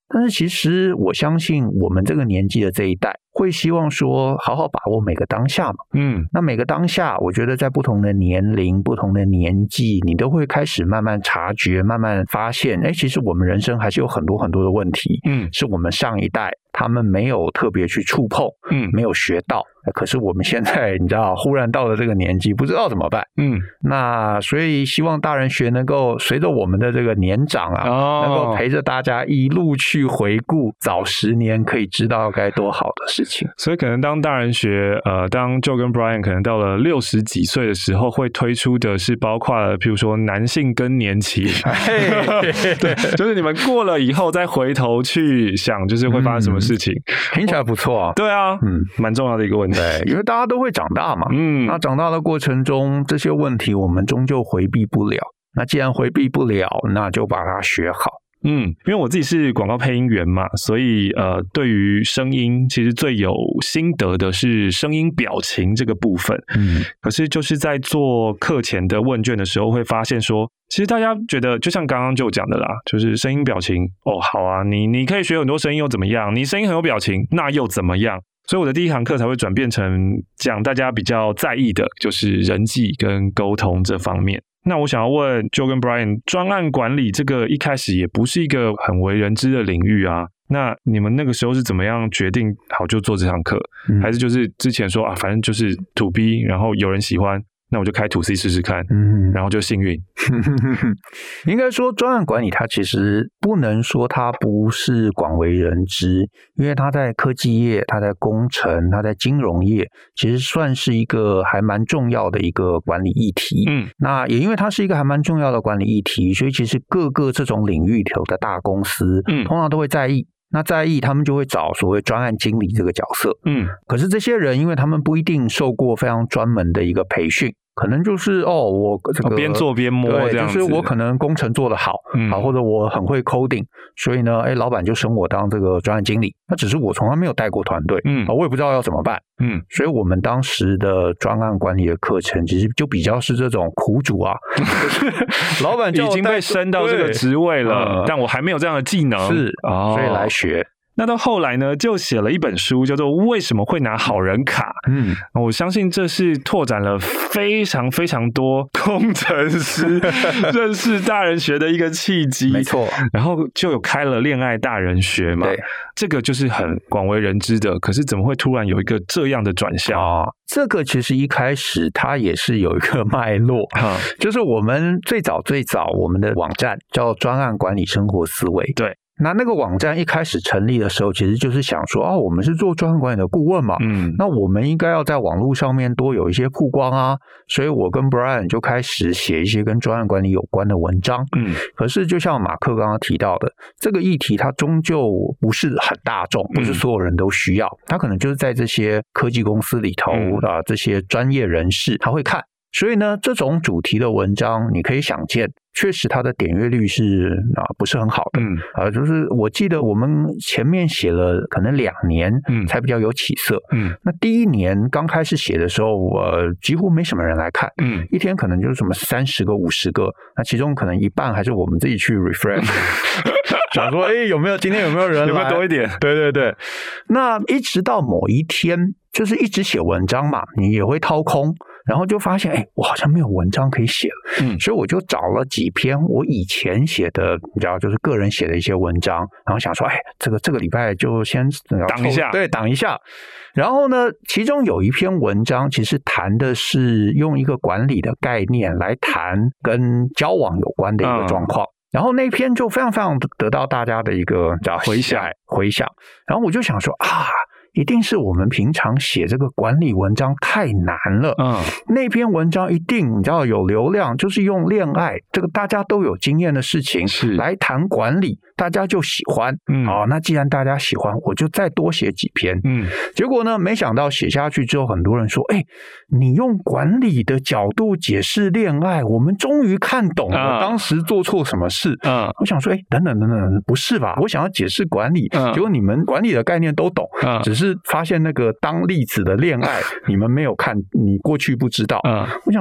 但是其实我相信我们这个年纪的这一代会希望说好好把握每个当下嘛。 嗯， 那每个当下，我觉得在不同的年龄、不同的年纪，你都会开始慢慢察觉、慢慢发现，哎，其实我们人生还是有很多很多的问题， 嗯， 是我们上一代他们没有特别去触碰， 嗯， 没有学到。可是我们现在你知道，忽然到了这个年纪，不知道怎么办， 嗯， 那所以希望大人学能够随着我们的这个年长啊， 哦， 能够陪着大家一路去回顾，早十年可以知道该多好的事情。 所以可能当大人学，呃，当 Joe 跟 Brian 可能到了六十几岁的时候，会推出的是包括了，譬如说男性更年期，对，就是你们过了以后再回头去想，就是会发生什么事情， 嗯、听起来不错啊。 对啊，嗯，蛮重要的一个问题。 对，因为大家都会长大嘛，嗯，那长大的过程中，这些问题我们终究回避不了。那既然回避不了，那就把它学好。 嗯，因为我自己是广告配音员嘛，所以呃，对于声音其实最有心得的是声音表情这个部分。嗯，可是就是在做课前的问卷的时候，会发现说，其实大家觉得就像刚刚就讲的啦，就是声音表情，哦，好啊，你你可以学很多声音又怎么样？你声音很有表情，那又怎么样？所以我的第一堂课才会转变成讲大家比较在意的，就是人际跟沟通这方面。那我想要问 Joe 跟 Brian， 专案管理这个一开始也不是一个很为人知的领域啊，那你们那个时候是怎么样决定好就做这堂课、嗯、还是就是之前说啊，反正就是 to B， 然后有人喜欢，那我就开 to C 试试看，嗯，然后就幸运。 应该说专案管理它其实不能说它不是广为人知，因为它在科技业，它在工程，它在金融业，其实算是一个还蛮重要的一个管理议题。嗯，那也因为它是一个还蛮重要的管理议题，所以其实各个这种领域头的大公司，嗯，通常都会在意。那在意，他们就会找所谓专案经理这个角色。嗯，可是这些人，因为他们不一定受过非常专门的一个培训。可能就是哦，我这个边做边摸这样子， 就是我可能工程做得好，嗯，好，或者我很会 coding， 所以呢，哎，老板就升我当这个专案经理。那只是我从来没有带过团队，嗯，我也不知道要怎么办，嗯，所以我们当时的专案管理的课程，其实就比较是这种苦主啊，老板已经被升到这个职位了，嗯，但我还没有这样的技能， 是，哦，所以来学。 那到后来呢，就写了一本书，叫做《为什么会拿好人卡》。嗯，我相信这是拓展了非常非常多工程师认识大人学的一个契机。 没错， 然后就有开了恋爱大人学嘛。 对， 这个就是很广为人知的。可是怎么会突然有一个这样的转向啊？这个其实一开始它也是有一个脉络，嗯，就是我们最早最早我们的网站叫专案管理生活思维。 对。 那那个网站一开始成立的时候，其实就是想说，哦，我们是做专案管理的顾问嘛，嗯，那我们应该要在网络上面多有一些曝光啊，所以我跟 Brian 就开始写一些跟专案管理有关的文章，嗯，可是就像马克刚刚提到的，这个议题它终究不是很大众，不是所有人都需要，它可能就是在这些科技公司里头啊，这些专业人士他会看。所以呢，这种主题的文章，你可以想见，确实它的点阅率是啊不是很好的，嗯啊，就是我记得我们前面写了可能两年，嗯，才比较有起色，嗯，那第一年刚开始写的时候，我、呃、几乎没什么人来看，嗯，一天可能就是什么三十个、五十个，那其中可能一半还是我们自己去 refresh， 想说，哎，有没有今天有没有人来， 有没有多一点？ 对对对，那一直到某一天，就是一直写文章嘛，你也会掏空。然后就发现，哎，我好像没有文章可以写了，嗯，所以我就找了几篇我以前写的，你知道，就是个人写的一些文章，然后想说，哎，这个这个礼拜就先挡一下， 对，挡一下。然后呢，其中有一篇文章，其实谈的是用一个管理的概念来谈跟交往有关的一个状况。嗯，然后那篇就非常非常得到大家的一个叫回响回响。然后我就想说啊。一定是我们平常写这个管理文章太难了。嗯，那篇文章一定你知道有流量，就是用恋爱这个大家都有经验的事情是来谈管理，大家就喜欢。嗯，哦，那既然大家喜欢，我就再多写几篇。嗯，结果呢，没想到写下去之后，很多人说：“哎，你用管理的角度解释恋爱，我们终于看懂了、嗯、当时做错什么事。”嗯，我想说：“哎，等等等等，不是吧？我想要解释管理，嗯、结果你们管理的概念都懂，嗯、只是。”是发现那个当例子的恋爱，你们没有看，你过去不知道。嗯，我想说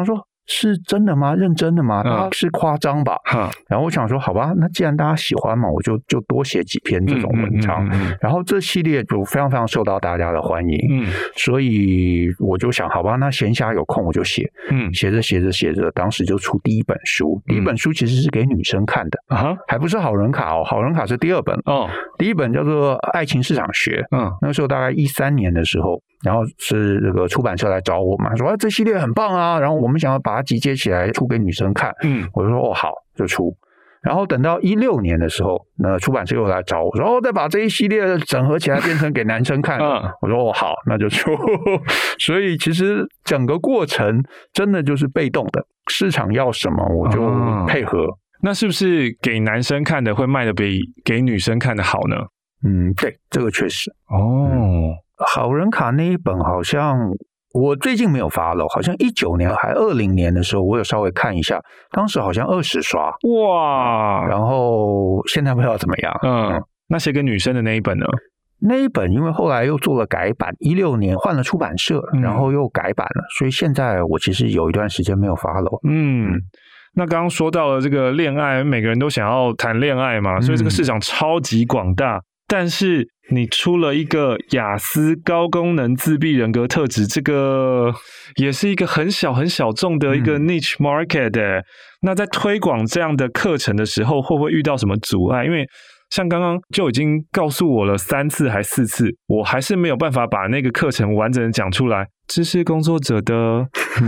是真的吗？认真的吗？他是夸张吧？ 嗯、 然后我想说，好吧，那既然大家喜欢嘛，我就就多写几篇这种文章。嗯嗯嗯嗯、然后这系列就非常非常受到大家的欢迎。嗯，所以我就想，好吧，那闲暇有空我就写。嗯，写着写着写着，当时就出第一本书。第一本书其实是给女生看的，啊、还不是好人卡哦，好人卡是第二本哦。第一本叫做《爱情市场学》。嗯，那个时候大概一三年的时候。然后是这个出版社来找我嘛，说、啊、这系列很棒啊，然后我们想要把它集结起来出给女生看。嗯，我就说哦好，就出。然后等到一六年的时候，那出版社又来找我说，哦再把这一系列整合起来变成给男生看。嗯，我说哦好，那就出。所以其实整个过程真的就是被动的，市场要什么我就配合。嗯、 那是不是给男生看的会卖的比给女生看的好呢？ 嗯，对，这个确实。 哦。嗯好人卡那一本好像我最近没有发了，好像一九年还二零年的时候我有稍微看一下，当时好像二十刷哇， 然后现在不知道怎么样。 嗯，嗯那写给女生的那一本呢？ 那一本因为后来又做了改版，一六年换了出版社，然后又改版了，嗯、所以现在我其实有一段时间没有发了。 嗯。嗯那刚刚说到了这个恋爱，每个人都想要谈恋爱嘛，所以这个市场超级广大。嗯但是你出了一个雅思高功能自闭人格特质，这个也是一个很小很小众的一个 niche market、欸嗯、那在推广这样的课程的时候，会不会遇到什么阻碍？因为像刚刚就已经告诉我了三次还四次，我还是没有办法把那个课程完整的讲出来。知识工作者的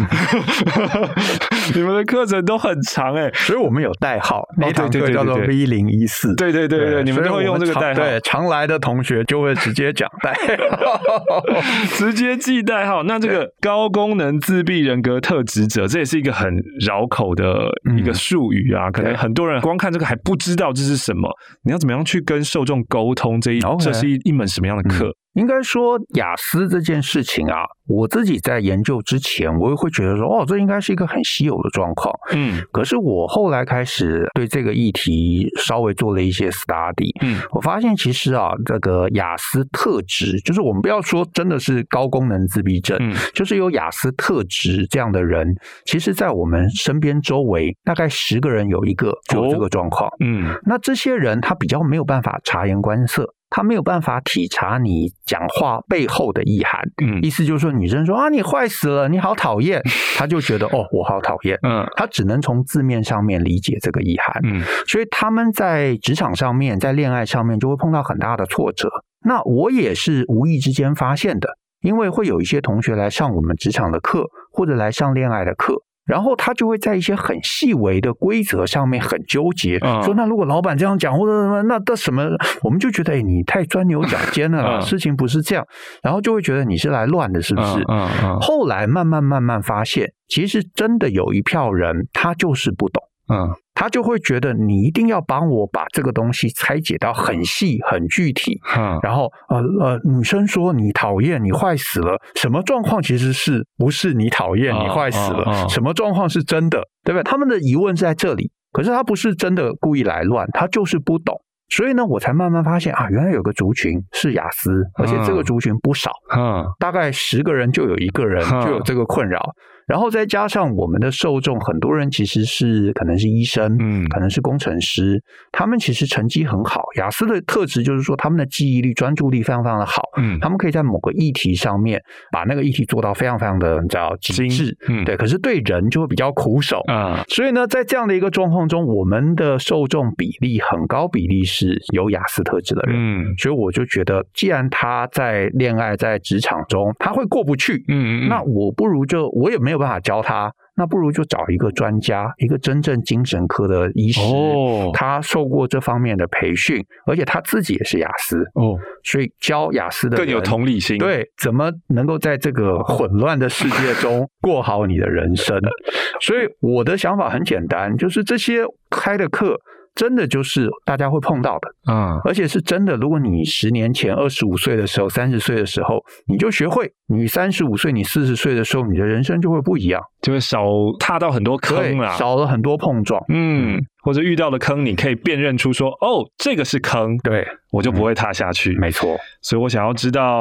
你们的课程都很长哎、欸， 所以我们有代号，那堂课叫做 V 零一四。 对对对 对, 对，你们都会用这个代号。 对，常来的同学就会直接讲代号， 直接记代号。那这个高功能自闭人格特质者，这也是一个很绕口的一个术语啊，嗯、可能很多人光看这个还不知道这是什么。你要怎么样去跟受众沟通？这一、okay. 这是一一门什么样的课？嗯应该说雅思这件事情啊，我自己在研究之前，我也会觉得说，哦，这应该是一个很稀有的状况。嗯，可是我后来开始对这个议题稍微做了一些 study， 嗯，我发现其实啊，这个雅思特质，就是我们不要说真的是高功能自闭症，嗯，就是有雅思特质这样的人，其实在我们身边周围大概十个人有一个就有这个状况。哦、嗯，那这些人他比较没有办法察言观色。他没有办法体察你讲话背后的意涵，嗯，意思就是说，女生说啊，你坏死了，你好讨厌，他就觉得哦，我好讨厌，嗯，他只能从字面上面理解这个意涵，嗯，所以他们在职场上面，在恋爱上面就会碰到很大的挫折。那我也是无意之间发现的，因为会有一些同学来上我们职场的课，或者来上恋爱的课。然后他就会在一些很细微的规则上面很纠结，嗯、说那如果老板这样讲，或者什么，那这什么，我们就觉得哎，你太钻牛角尖了啦，嗯、事情不是这样，然后就会觉得你是来乱的，是不是？嗯嗯嗯、后来慢慢慢慢发现，其实真的有一票人，他就是不懂。嗯，他就会觉得你一定要帮我把这个东西拆解到很细很具体，嗯，然后呃呃，女生说你讨厌你坏死了，什么状况其实是不是你讨厌你坏死了，哦哦哦、什么状况是真的，对不对？他们的疑问是在这里，可是他不是真的故意来乱，他就是不懂。所以呢，我才慢慢发现啊，原来有个族群是雅思，而且这个族群不少，嗯，大概十个人就有一个人就有这个困扰。然后再加上我们的受众，很多人其实是可能是医生，嗯，可能是工程师，他们其实成绩很好。雅思的特质就是说，他们的记忆力、专注力非常非常的好，嗯，他们可以在某个议题上面把那个议题做到非常非常的你知道极致，嗯，对。可是对人就会比较苦手啊，所以呢，在这样的一个状况中，我们的受众比例很高比例是有雅思特质的人，嗯，所以我就觉得，既然他在恋爱、在职场中他会过不去，嗯嗯，那我不如就我也没有。没有办法教他，那不如就找一个专家，一个真正精神科的医师，哦，他受过这方面的培训，而且他自己也是雅思，哦，所以教雅思的人更有同理心， 对，怎么能够在这个混乱的世界中过好你的人生？所以我的想法很简单，就是这些开的课。真的就是大家会碰到的，嗯，而且是真的。如果你十年前二十五岁的时候、三十岁的时候，你就学会，你三十五岁、你四十岁的时候，你的人生就会不一样， 就会少踏到很多坑啦， 少了很多碰撞， 嗯，或者遇到的坑，你可以辨认出说，哦，这个是坑， 对， 我就不会踏下去， 嗯，没错。 所以我想要知道。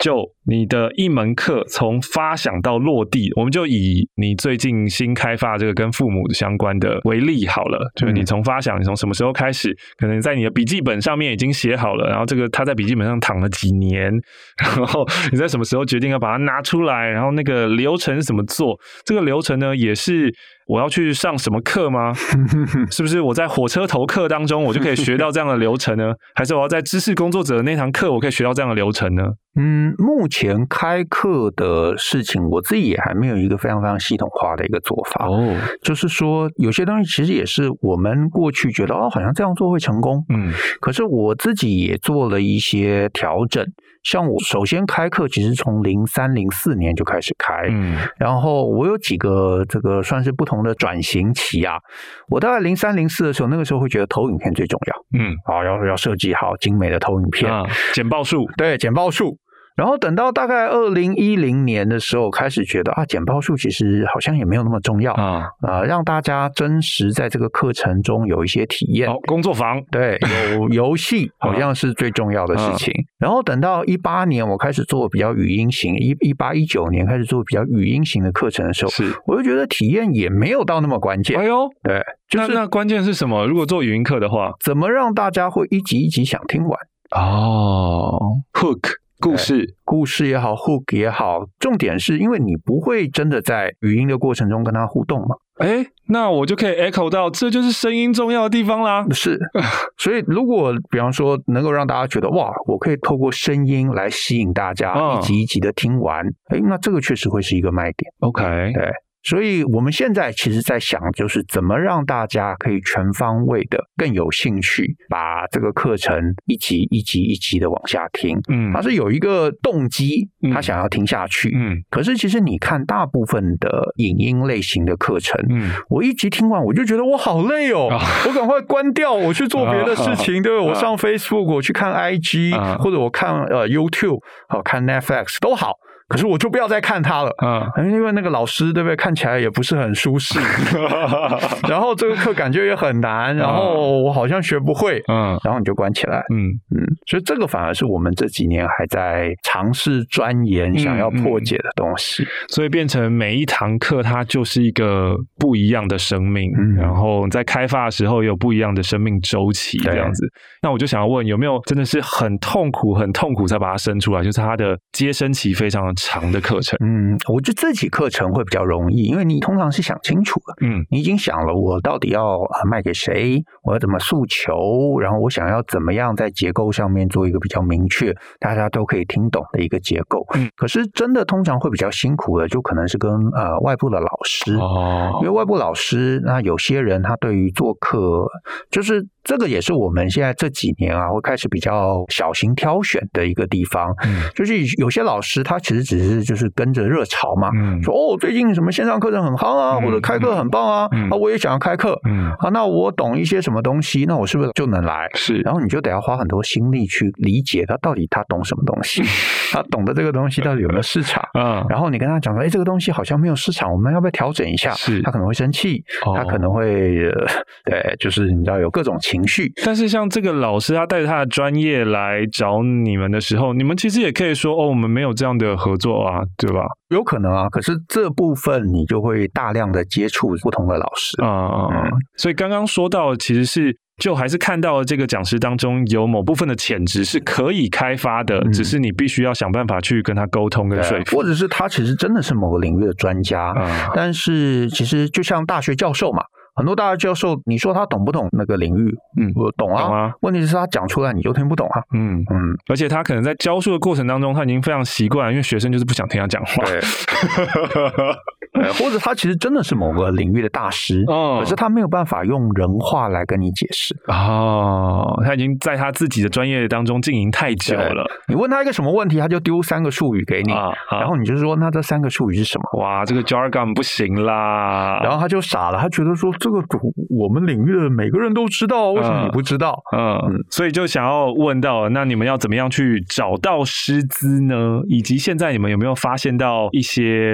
就你的一门课从发想到落地，我们就以你最近新开发这个跟父母相关的为例好了，就是你从发想，你从什么时候开始，可能在你的笔记本上面已经写好了，然后这个他在笔记本上躺了几年，然后你在什么时候决定要把它拿出来，然后那个流程是怎么做，这个流程呢也是我要去上什么课吗？是不是我在火车头课当中我就可以学到这样的流程呢？还是我要在知识工作者的那堂课我可以学到这样的流程呢？ 嗯，目前开课的事情，我自己也还没有一个非常非常系统化的一个做法。哦，就是说有些东西其实也是我们过去觉得哦，好像这样做会成功。嗯，可是我自己也做了一些调整。像我首先开课，其实从零三零四年就开始开，嗯，然后我有几个这个算是不同的转型期啊。我大概零三零四的时候，那个时候会觉得投影片最重要，嗯，好，要要设计好精美的投影片， 啊，简报术， 对，简报术。然后等到大概二零一零年的时候，开始觉得啊，简报术其实好像也没有那么重要啊，呃，让大家真实在这个课程中有一些体验。 哦，工作坊， 对，有游戏好像是最重要的事情。啊，然后等到一八年，我开始做比较语音型，一一八一九年开始做比较语音型的课程的时候，是，我就觉得体验也没有到那么关键。 哎呦， 对，就是那, 那关键是什么？如果做语音课的话， 怎么让大家会一集一集想听完？ 哦 ，hook。故事故事也好 hook 也好，重点是因为你不会真的在语音的过程中跟他互动嘛。 哎，那我就可以 echo 到这就是声音重要的地方啦。 是，所以如果比方说能够让大家觉得哇，我可以透过声音来吸引大家，嗯，一集一集的听完，哎，那这个确实会是一个卖点。 OK， 对。所以我们现在其实在想，就是怎么让大家可以全方位的更有兴趣，把这个课程一集一集一集的往下听。嗯，他是有一个动机，他想要听下去。嗯，可是其实你看大部分的影音类型的课程，嗯，我一集听完我就觉得我好累哦，啊，我赶快关掉，我去做别的事情，啊，对不对？我上 Facebook， 我去看 I G，啊，或者我看呃 YouTube， 好，看 Netflix 都好。可是我就不要再看它了，嗯，因为那个老师对不对，看起来也不是很舒适，然后这个课感觉也很难，然后我好像学不会，嗯，然后你就关起来，嗯嗯，所以这个反而是我们这几年还在尝试钻研、想要破解的东西，嗯嗯， 所以变成每一堂课它就是一个不一样的生命，嗯，然后在开发的时候有不一样的生命周期这样子。那我就想要问，有没有真的是很痛苦、很痛苦才把它生出来，就是它的接生期非常的长的课程？ 嗯，我觉得自己课程会比较容易，因为你通常是想清楚了，嗯，你已经想了我到底要卖给谁，我要怎么诉求，然后我想要怎么样在结构上面做一个比较明确，大家都可以听懂的一个结构。嗯，可是真的通常会比较辛苦的，就可能是跟呃外部的老师哦，因为外部老师那有些人他对于做课就是。这个也是我们现在这几年啊，会开始比较小心挑选的一个地方。嗯，就是有些老师他其实只是就是跟着热潮嘛，嗯，说哦最近什么线上课程很夯啊，嗯，或者开课很棒啊，嗯，啊我也想要开课，嗯，啊那我懂一些什么东西，那我是不是就能来？是，然后你就得要花很多心力去理解他到底他懂什么东西，他懂的这个东西到底有没有市场？嗯，然后你跟他讲说，哎，这个东西好像没有市场，我们要不要调整一下？是，他可能会生气，哦，他可能会呃对，就是你知道有各种情绪。 但是像这个老师他带着他的专业来找你们的时候，你们其实也可以说哦，我们没有这样的合作啊，对吧？ 有可能啊，可是这部分你就会大量的接触不同的老师啊， 嗯，所以刚刚说到其实是就还是看到了这个讲师当中有某部分的潜质是可以开发的，嗯，只是你必须要想办法去跟他沟通跟说服， 或者是他其实真的是某个领域的专家，嗯，但是其实就像大学教授嘛，很多大学教授，你说他懂不懂那个领域？嗯，我懂啊。懂啊。问题是他讲出来你就听不懂啊。 嗯嗯。而且他可能在教书的过程当中，他已经非常习惯，因为学生就是不想听他讲话。 对。或者他其实真的是某个领域的大师，哦，可是他没有办法用人话来跟你解释。 哦，他已经在他自己的专业当中经营太久了。 你问他一个什么问题，他就丢三个术语给你，啊啊，然后你就说那这三个术语是什么？ 哇，这个 jargon 不行啦。 然后他就傻了，他觉得说这个我们领域的每个人都知道，为什么你不知道？ 嗯，嗯，所以就想要问到，那你们要怎么样去找到师资呢？以及现在你们有没有发现到一些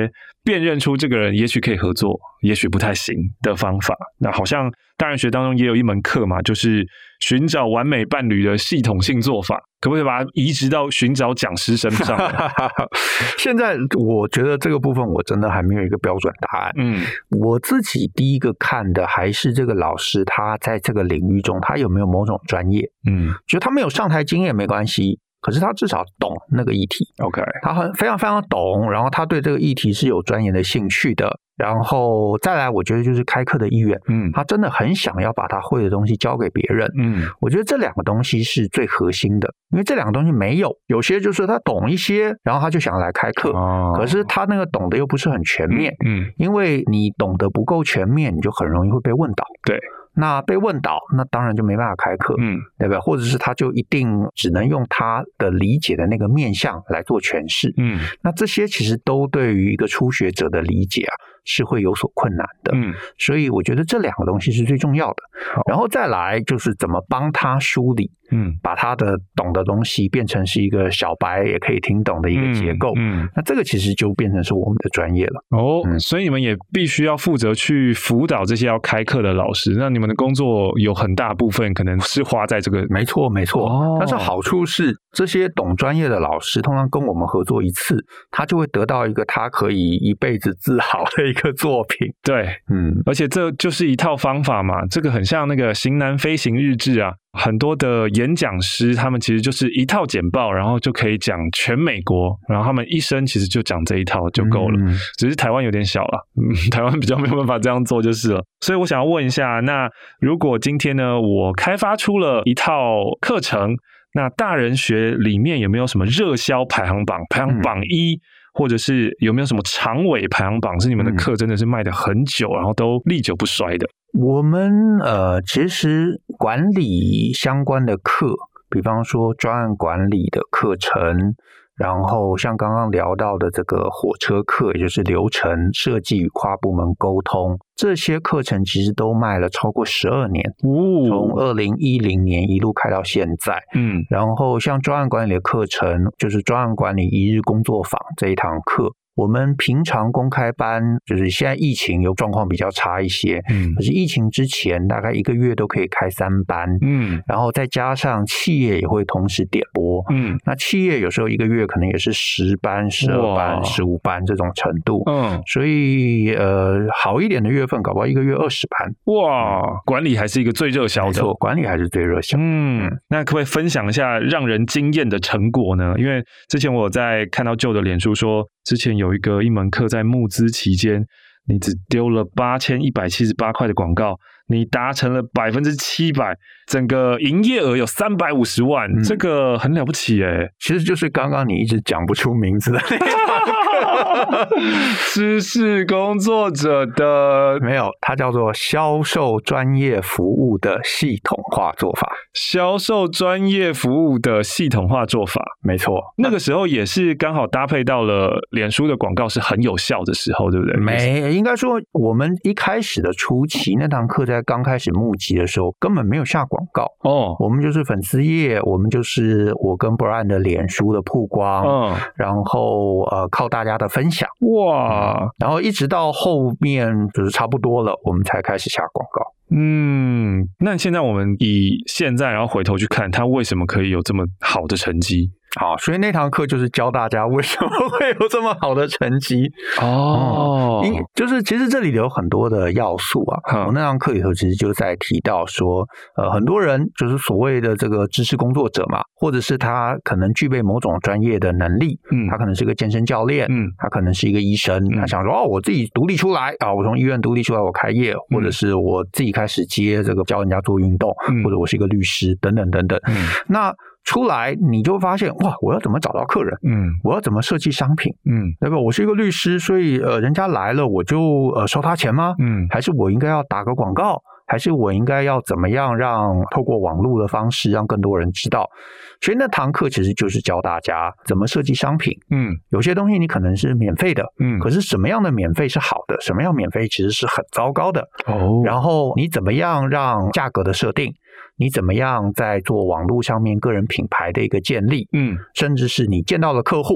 辨认出这个人也许可以合作，也许不太行的方法。那好像大人学当中也有一门课嘛，就是寻找完美伴侣的系统性做法，可不可以把它移植到寻找讲师身上？ 现在我觉得这个部分我真的还没有一个标准答案。嗯，我自己第一个看的还是这个老师他在这个领域中他有没有某种专业。嗯，就他没有上台经验没关系，可是他至少懂那个议题。 OK， 他很非常非常懂，然后他对这个议题是有钻研的兴趣的。然后再来，我觉得就是开课的意愿，嗯，他真的很想要把他会的东西教给别人，嗯，我觉得这两个东西是最核心的，因为这两个东西没有，有些就是他懂一些，然后他就想来开课，哦，可是他那个懂得又不是很全面，嗯，嗯因为你懂得不够全面，你就很容易会被问倒， 对。 那被问倒，那当然就没办法开课，嗯，对吧？或者是他就一定只能用他的理解的那个面向来做诠释，嗯，那这些其实都对于一个初学者的理解啊是会有所困难的，嗯，所以我觉得这两个东西是最重要的。然后再来就是怎么帮他梳理，嗯，把他的懂的东西变成是一个小白也可以听懂的一个结构，嗯，嗯那这个其实就变成是我们的专业了。 哦，嗯，所以你们也必须要负责去辅导这些要开课的老师，那你们的工作有很大部分可能是花在这个。 没错没错，哦，但是好处是这些懂专业的老师通常跟我们合作一次，他就会得到一个他可以一辈子自豪的一个作品。 对，嗯，而且这就是一套方法嘛，这个很像那个型男飞行日志啊，很多的演讲师他们其实就是一套简报，然后就可以讲全美国，然后他们一生其实就讲这一套就够了，嗯，只是台湾有点小了，嗯，台湾比较没有办法这样做就是了。所以我想要问一下，那如果今天呢我开发出了一套课程，那大人学里面有没有什么热销排行榜排行榜一，嗯，或者是有没有什么长尾排行榜是你们的课真的是卖得很久，然后都历久不衰的？ 我们呃，其实管理相关的课，比方说专案管理的课程，然后像刚刚聊到的这个火车课，也就是流程设计与跨部门沟通，这些课程其实都卖了超过十二年，哦，从二零一零年一路开到现在。嗯，然后像专案管理的课程，就是专案管理一日工作坊这一堂课。我们平常公开班就是现在疫情有状况比较差一些，嗯，可是疫情之前大概一个月都可以开三班，嗯，然后再加上企业也会同时点播，嗯，那企业有时候一个月可能也是十班、十二班、十五班这种程度，嗯，所以呃好一点的月份搞不好一个月二十班， 哇，管理还是一个最热销的， 没错，管理还是最热销， 嗯，嗯那可不可以分享一下让人惊艳的成果呢？因为之前我在看到Joe的脸书说，之前有一个一门课在募资期间，你只丢了八千一百七十八块的广告，你达成了百分之七百，整个营业额有三百五十万，嗯，这个很了不起诶。 其实就是刚刚你一直讲不出名字的那堂课， 知识工作者的没有，它叫做销售专业服务的系统化做法。 销售专业服务的系统化做法， 没错。 那个时候也是刚好搭配到了脸书的广告是很有效的时候，对不对？ 没，应该说我们一开始的初期那堂课在刚开始募集的时候根本没有下广告哦，我们就是粉丝页，我们就是我跟 Brian 的脸书的曝光，嗯，然后呃靠大家的分享，哇，嗯，然后一直到后面就是差不多了，我们才开始下广告。 嗯，那现在我们以现在然后回头去看，他为什么可以有这么好的成绩？ 好，所以那堂课就是教大家为什么会有这么好的成绩哦。嗯，就是其实这里有很多的要素啊。嗯，我那堂课里头其实就在提到说，呃，很多人就是所谓的这个知识工作者嘛，或者是他可能具备某种专业的能力，嗯，他可能是个健身教练，嗯，他可能是一个医生，嗯，他想说哦，我自己独立出来啊，我从医院独立出来，我开业，或者是我自己开始接这个教人家做运动，嗯，或者我是一个律师等等等等，嗯，那出来你就发现哇，我要怎么找到客人？嗯，我要怎么设计商品？嗯，对吧？我是一个律师，所以呃，人家来了我就呃收他钱吗？嗯，还是我应该要打个广告？还是我应该要怎么样让透过网络的方式让更多人知道？所以那堂课其实就是教大家怎么设计商品。嗯，有些东西你可能是免费的，嗯，可是什么样的免费是好的？什么样免费其实是很糟糕的？哦，然后你怎么样让价格的设定？你怎么样在做网络上面个人品牌的一个建立？嗯，甚至是你见到了客户，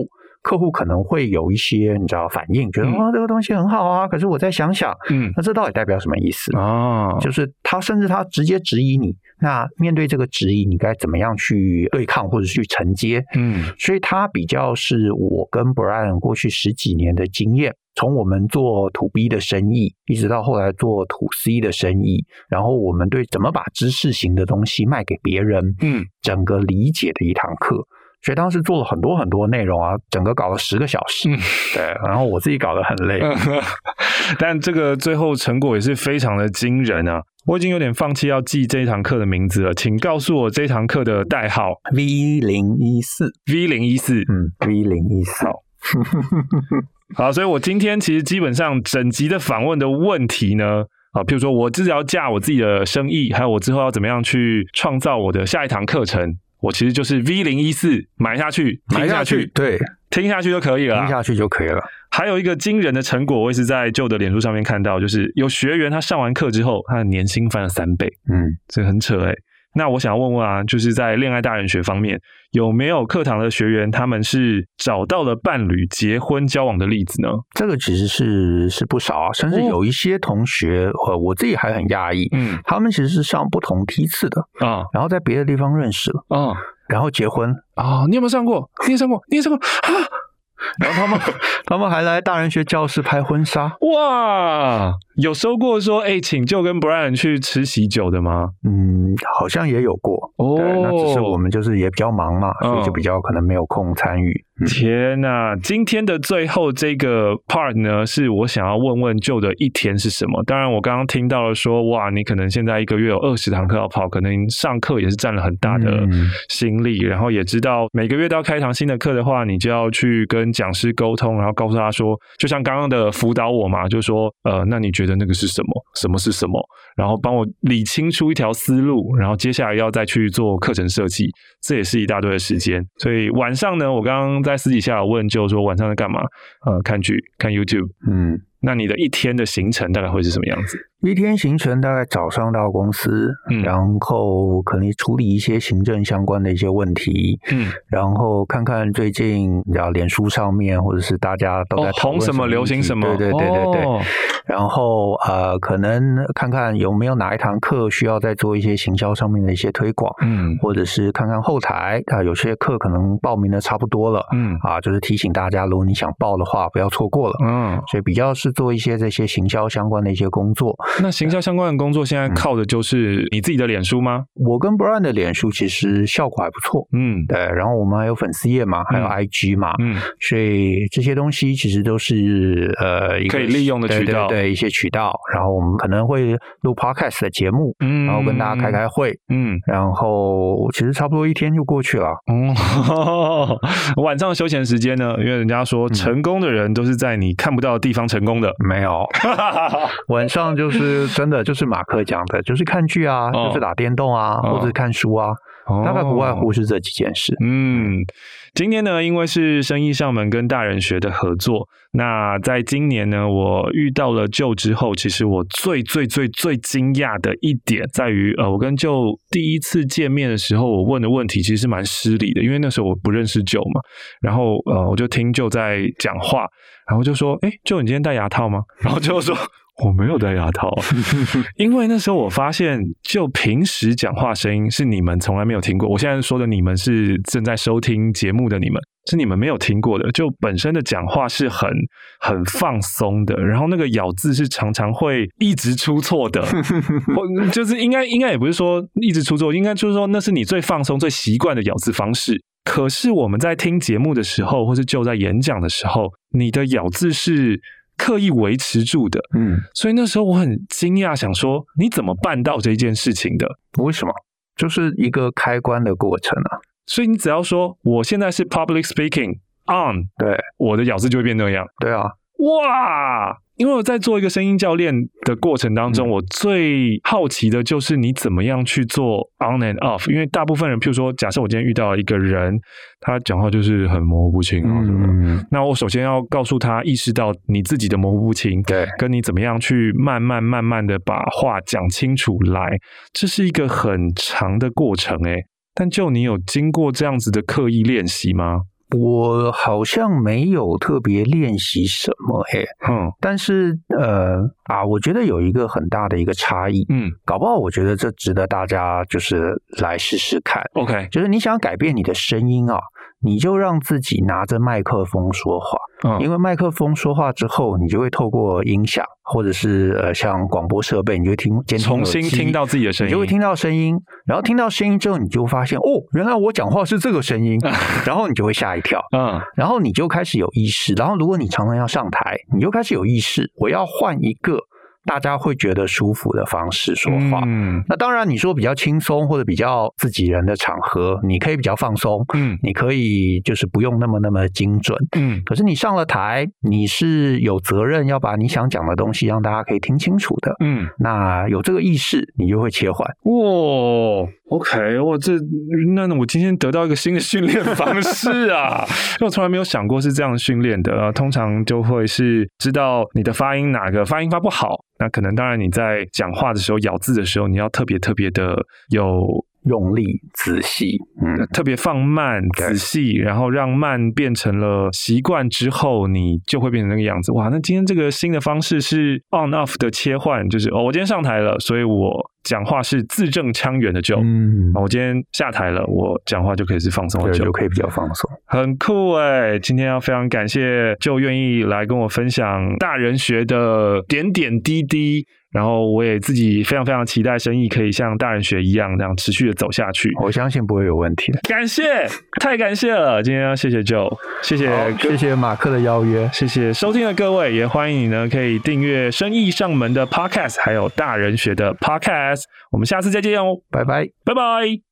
客户可能会有一些你知道反应，觉得、嗯、哦这个东西很好啊，可是我再想想，嗯，那这到底代表什么意思啊？就是他甚至他直接质疑你，那面对这个质疑，你该怎么样去对抗或者去承接？嗯，所以他比较是我跟 Brian 过去十几年的经验。从我们做 to B 的生意，一直到后来做 to C 的生意，然后我们对怎么把知识型的东西卖给别人，嗯，整个理解的一堂课。所以当时做了很多很多内容啊，整个搞了十个小时，嗯、对，然后我自己搞得很累， 但这个最后成果也是非常的惊人啊！我已经有点放弃要记这一堂课的名字了，请告诉我这堂课的代号 V 零一四 V 零一四， 嗯 V 零一四。 好，所以我今天其实基本上整集的访问的问题呢，啊，譬如说我自己要架我自己的生意，还有我之后要怎么样去创造我的下一堂课程，我其实就是 V 零一四 买下去， 买下去，对， 听下去就可以了， 听下去就可以了。 还有一个惊人的成果，我也是在旧的脸书上面看到，就是有学员他上完课之后，他的年薪翻了三倍，嗯，这很扯欸。那我想要问问啊，就是在恋爱大人学方面，有没有课堂的学员他们是找到了伴侣、结婚交往的例子呢？ 这个其实是是不少啊，甚至有一些同学，呃、哦，我自己还很讶异，嗯，他们其实是上不同梯次的啊，然后在别的地方认识了啊，然后结婚啊，你有没有上过？你也上过？你也上过啊？ 然后他们他们还来大人学教室拍婚纱， 哇！有收过说，哎、欸，请就跟 Brian 去吃喜酒的吗？ 嗯，好像也有过哦。对，那只是我们就是也比较忙嘛，所以就比较可能没有空参与。嗯、 天哪！今天的最后这个 part 呢，是我想要问问就的一天是什么？当然，我刚刚听到了说，哇，你可能现在一个月有二十堂课要跑，可能上课也是占了很大的心力，嗯、然后也知道每个月都要开一堂新的课的话，你就要去跟讲师沟通，然后告诉他说，就像刚刚的辅导我嘛，就说，呃，那你觉得那个是什么？什么是什么？然后帮我理清出一条思路，然后接下来要再去做课程设计，这也是一大堆的时间。所以晚上呢，我刚刚在私底下有问就说晚上在干嘛？呃，看剧、看 YouTube。嗯，那你的一天的行程大概会是什么样子？ 一天行程大概早上到公司，嗯，然后可能处理一些行政相关的一些问题，嗯，然后看看最近你知道脸书上面或者是大家都在讨论红什么流行什么， 对对对对对。哦、然后呃，可能看看有没有哪一堂课需要再做一些行销上面的一些推广，嗯，或者是看看后台啊，有些课可能报名的差不多了，嗯，啊，就是提醒大家，如果你想报的话，不要错过了，嗯，所以比较是做一些这些行销相关的一些工作。 那行销相关的工作现在靠的就是你自己的脸书吗？ 我跟 Brian 的脸书其实效果还不错，嗯，对，然后我们还有粉丝页嘛，还有 I G 嘛，嗯，所以这些东西其实都是呃一个可以利用的渠道， 对对对，一些渠道。然后我们可能会录 Podcast 的节目，嗯，然后跟大家开开会，嗯，然后其实差不多一天就过去了。 嗯，晚上休闲时间呢？因为人家说成功的人都是在你看不到的地方成功的， 没有，晚上就是真的就是马克讲的，就是看剧啊，哦、就是打电动啊，哦、或者看书啊，哦、大概不外乎是这几件事。 嗯，今天呢，因为是生意上门跟大人学的合作，那在今年呢，我遇到了Joe之后，其实我最最最最惊讶的一点在于，呃，我跟Joe第一次见面的时候，我问的问题其实是蛮失礼的，因为那时候我不认识Joe嘛，然后呃，我就听Joe在讲话，然后就说，哎，Joe，你今天戴牙套吗？然后Joe说。我没有戴牙套，因为那时候我发现，就平时讲话声音是你们从来没有听过。我现在说的你们是正在收听节目的你们，是你们没有听过的。就本身的讲话是很很放松的，然后那个咬字是常常会一直出错的，就是应该应该也不是说一直出错，应该就是说那是你最放松、最习惯的咬字方式。可是我们在听节目的时候，或是就在演讲的时候，你的咬字是刻意维持住的，嗯，所以那时候我很惊讶，想说你怎么办到这件事情的？ 为什么？就是一个开关的过程啊。 所以你只要说我现在是 public speaking on， 对， 我的咬字就会变那样。 对啊， 哇！因为我在做一个声音教练的过程当中，嗯、我最好奇的就是你怎么样去做 on and off。因为大部分人，譬如说，假设我今天遇到一个人，他讲话就是很模糊不清啊什么，嗯、那我首先要告诉他意识到你自己的模糊不清， 对， 跟你怎么样去慢慢慢慢的把话讲清楚来，这是一个很长的过程诶。但就你有经过这样子的刻意练习吗？ 我好像没有特别练习什么诶，嗯，但是呃啊，我觉得有一个很大的一个差异，嗯，搞不好我觉得这值得大家就是来试试看。 OK， 就是你想改变你的声音啊，你就让自己拿着麦克风说话，嗯，因为麦克风说话之后，你就会透过音响或者是呃像广播设备，你就会听监听重新听到自己的声音， 你就会听到声音，然后听到声音之后，你就发现哦，原来我讲话是这个声音，然后你就会吓一跳，嗯，然后你就开始有意识，然后如果你常常要上台，你就开始有意识，我要换一个大家会觉得舒服的方式说话。嗯，那当然你说比较轻松或者比较自己人的场合，你可以比较放松，嗯，你可以就是不用那么那么精准，嗯，可是你上了台，你是有责任要把你想讲的东西让大家可以听清楚的，嗯，那有这个意识，你就会切换。 哇 ，OK， 哇，这那我今天得到一个新的训练方式啊，因为我从来没有想过是这样训练的，通常就会是知道你的发音哪个发音发不好。那可能当然你在讲话的时候咬字的时候你要特别特别的有用力仔细， 嗯，特别放慢仔细，然后让慢变成了习惯之后你就会变成那个样子。哇，那今天这个新的方式是 on off 的切换，就是哦，我今天上台了，所以我讲话是字正腔圆的就，嗯，我今天下台了，我讲话就可以是放松的就， 就可以比较放松， 很酷耶。今天要非常感谢就愿意来跟我分享大人学的点点滴滴，然后我也自己非常非常期待生意可以像大人学一样这样持续的走下去， 我相信不会有问题的。 感谢，太感谢了，今天要谢谢 Joe， 谢谢谢谢马克的邀约， 谢谢收听的各位，也欢迎你呢可以订阅生意上门的 Podcast， 还有大人学的 Podcast， 我们下次再见哦， 拜拜， 拜拜。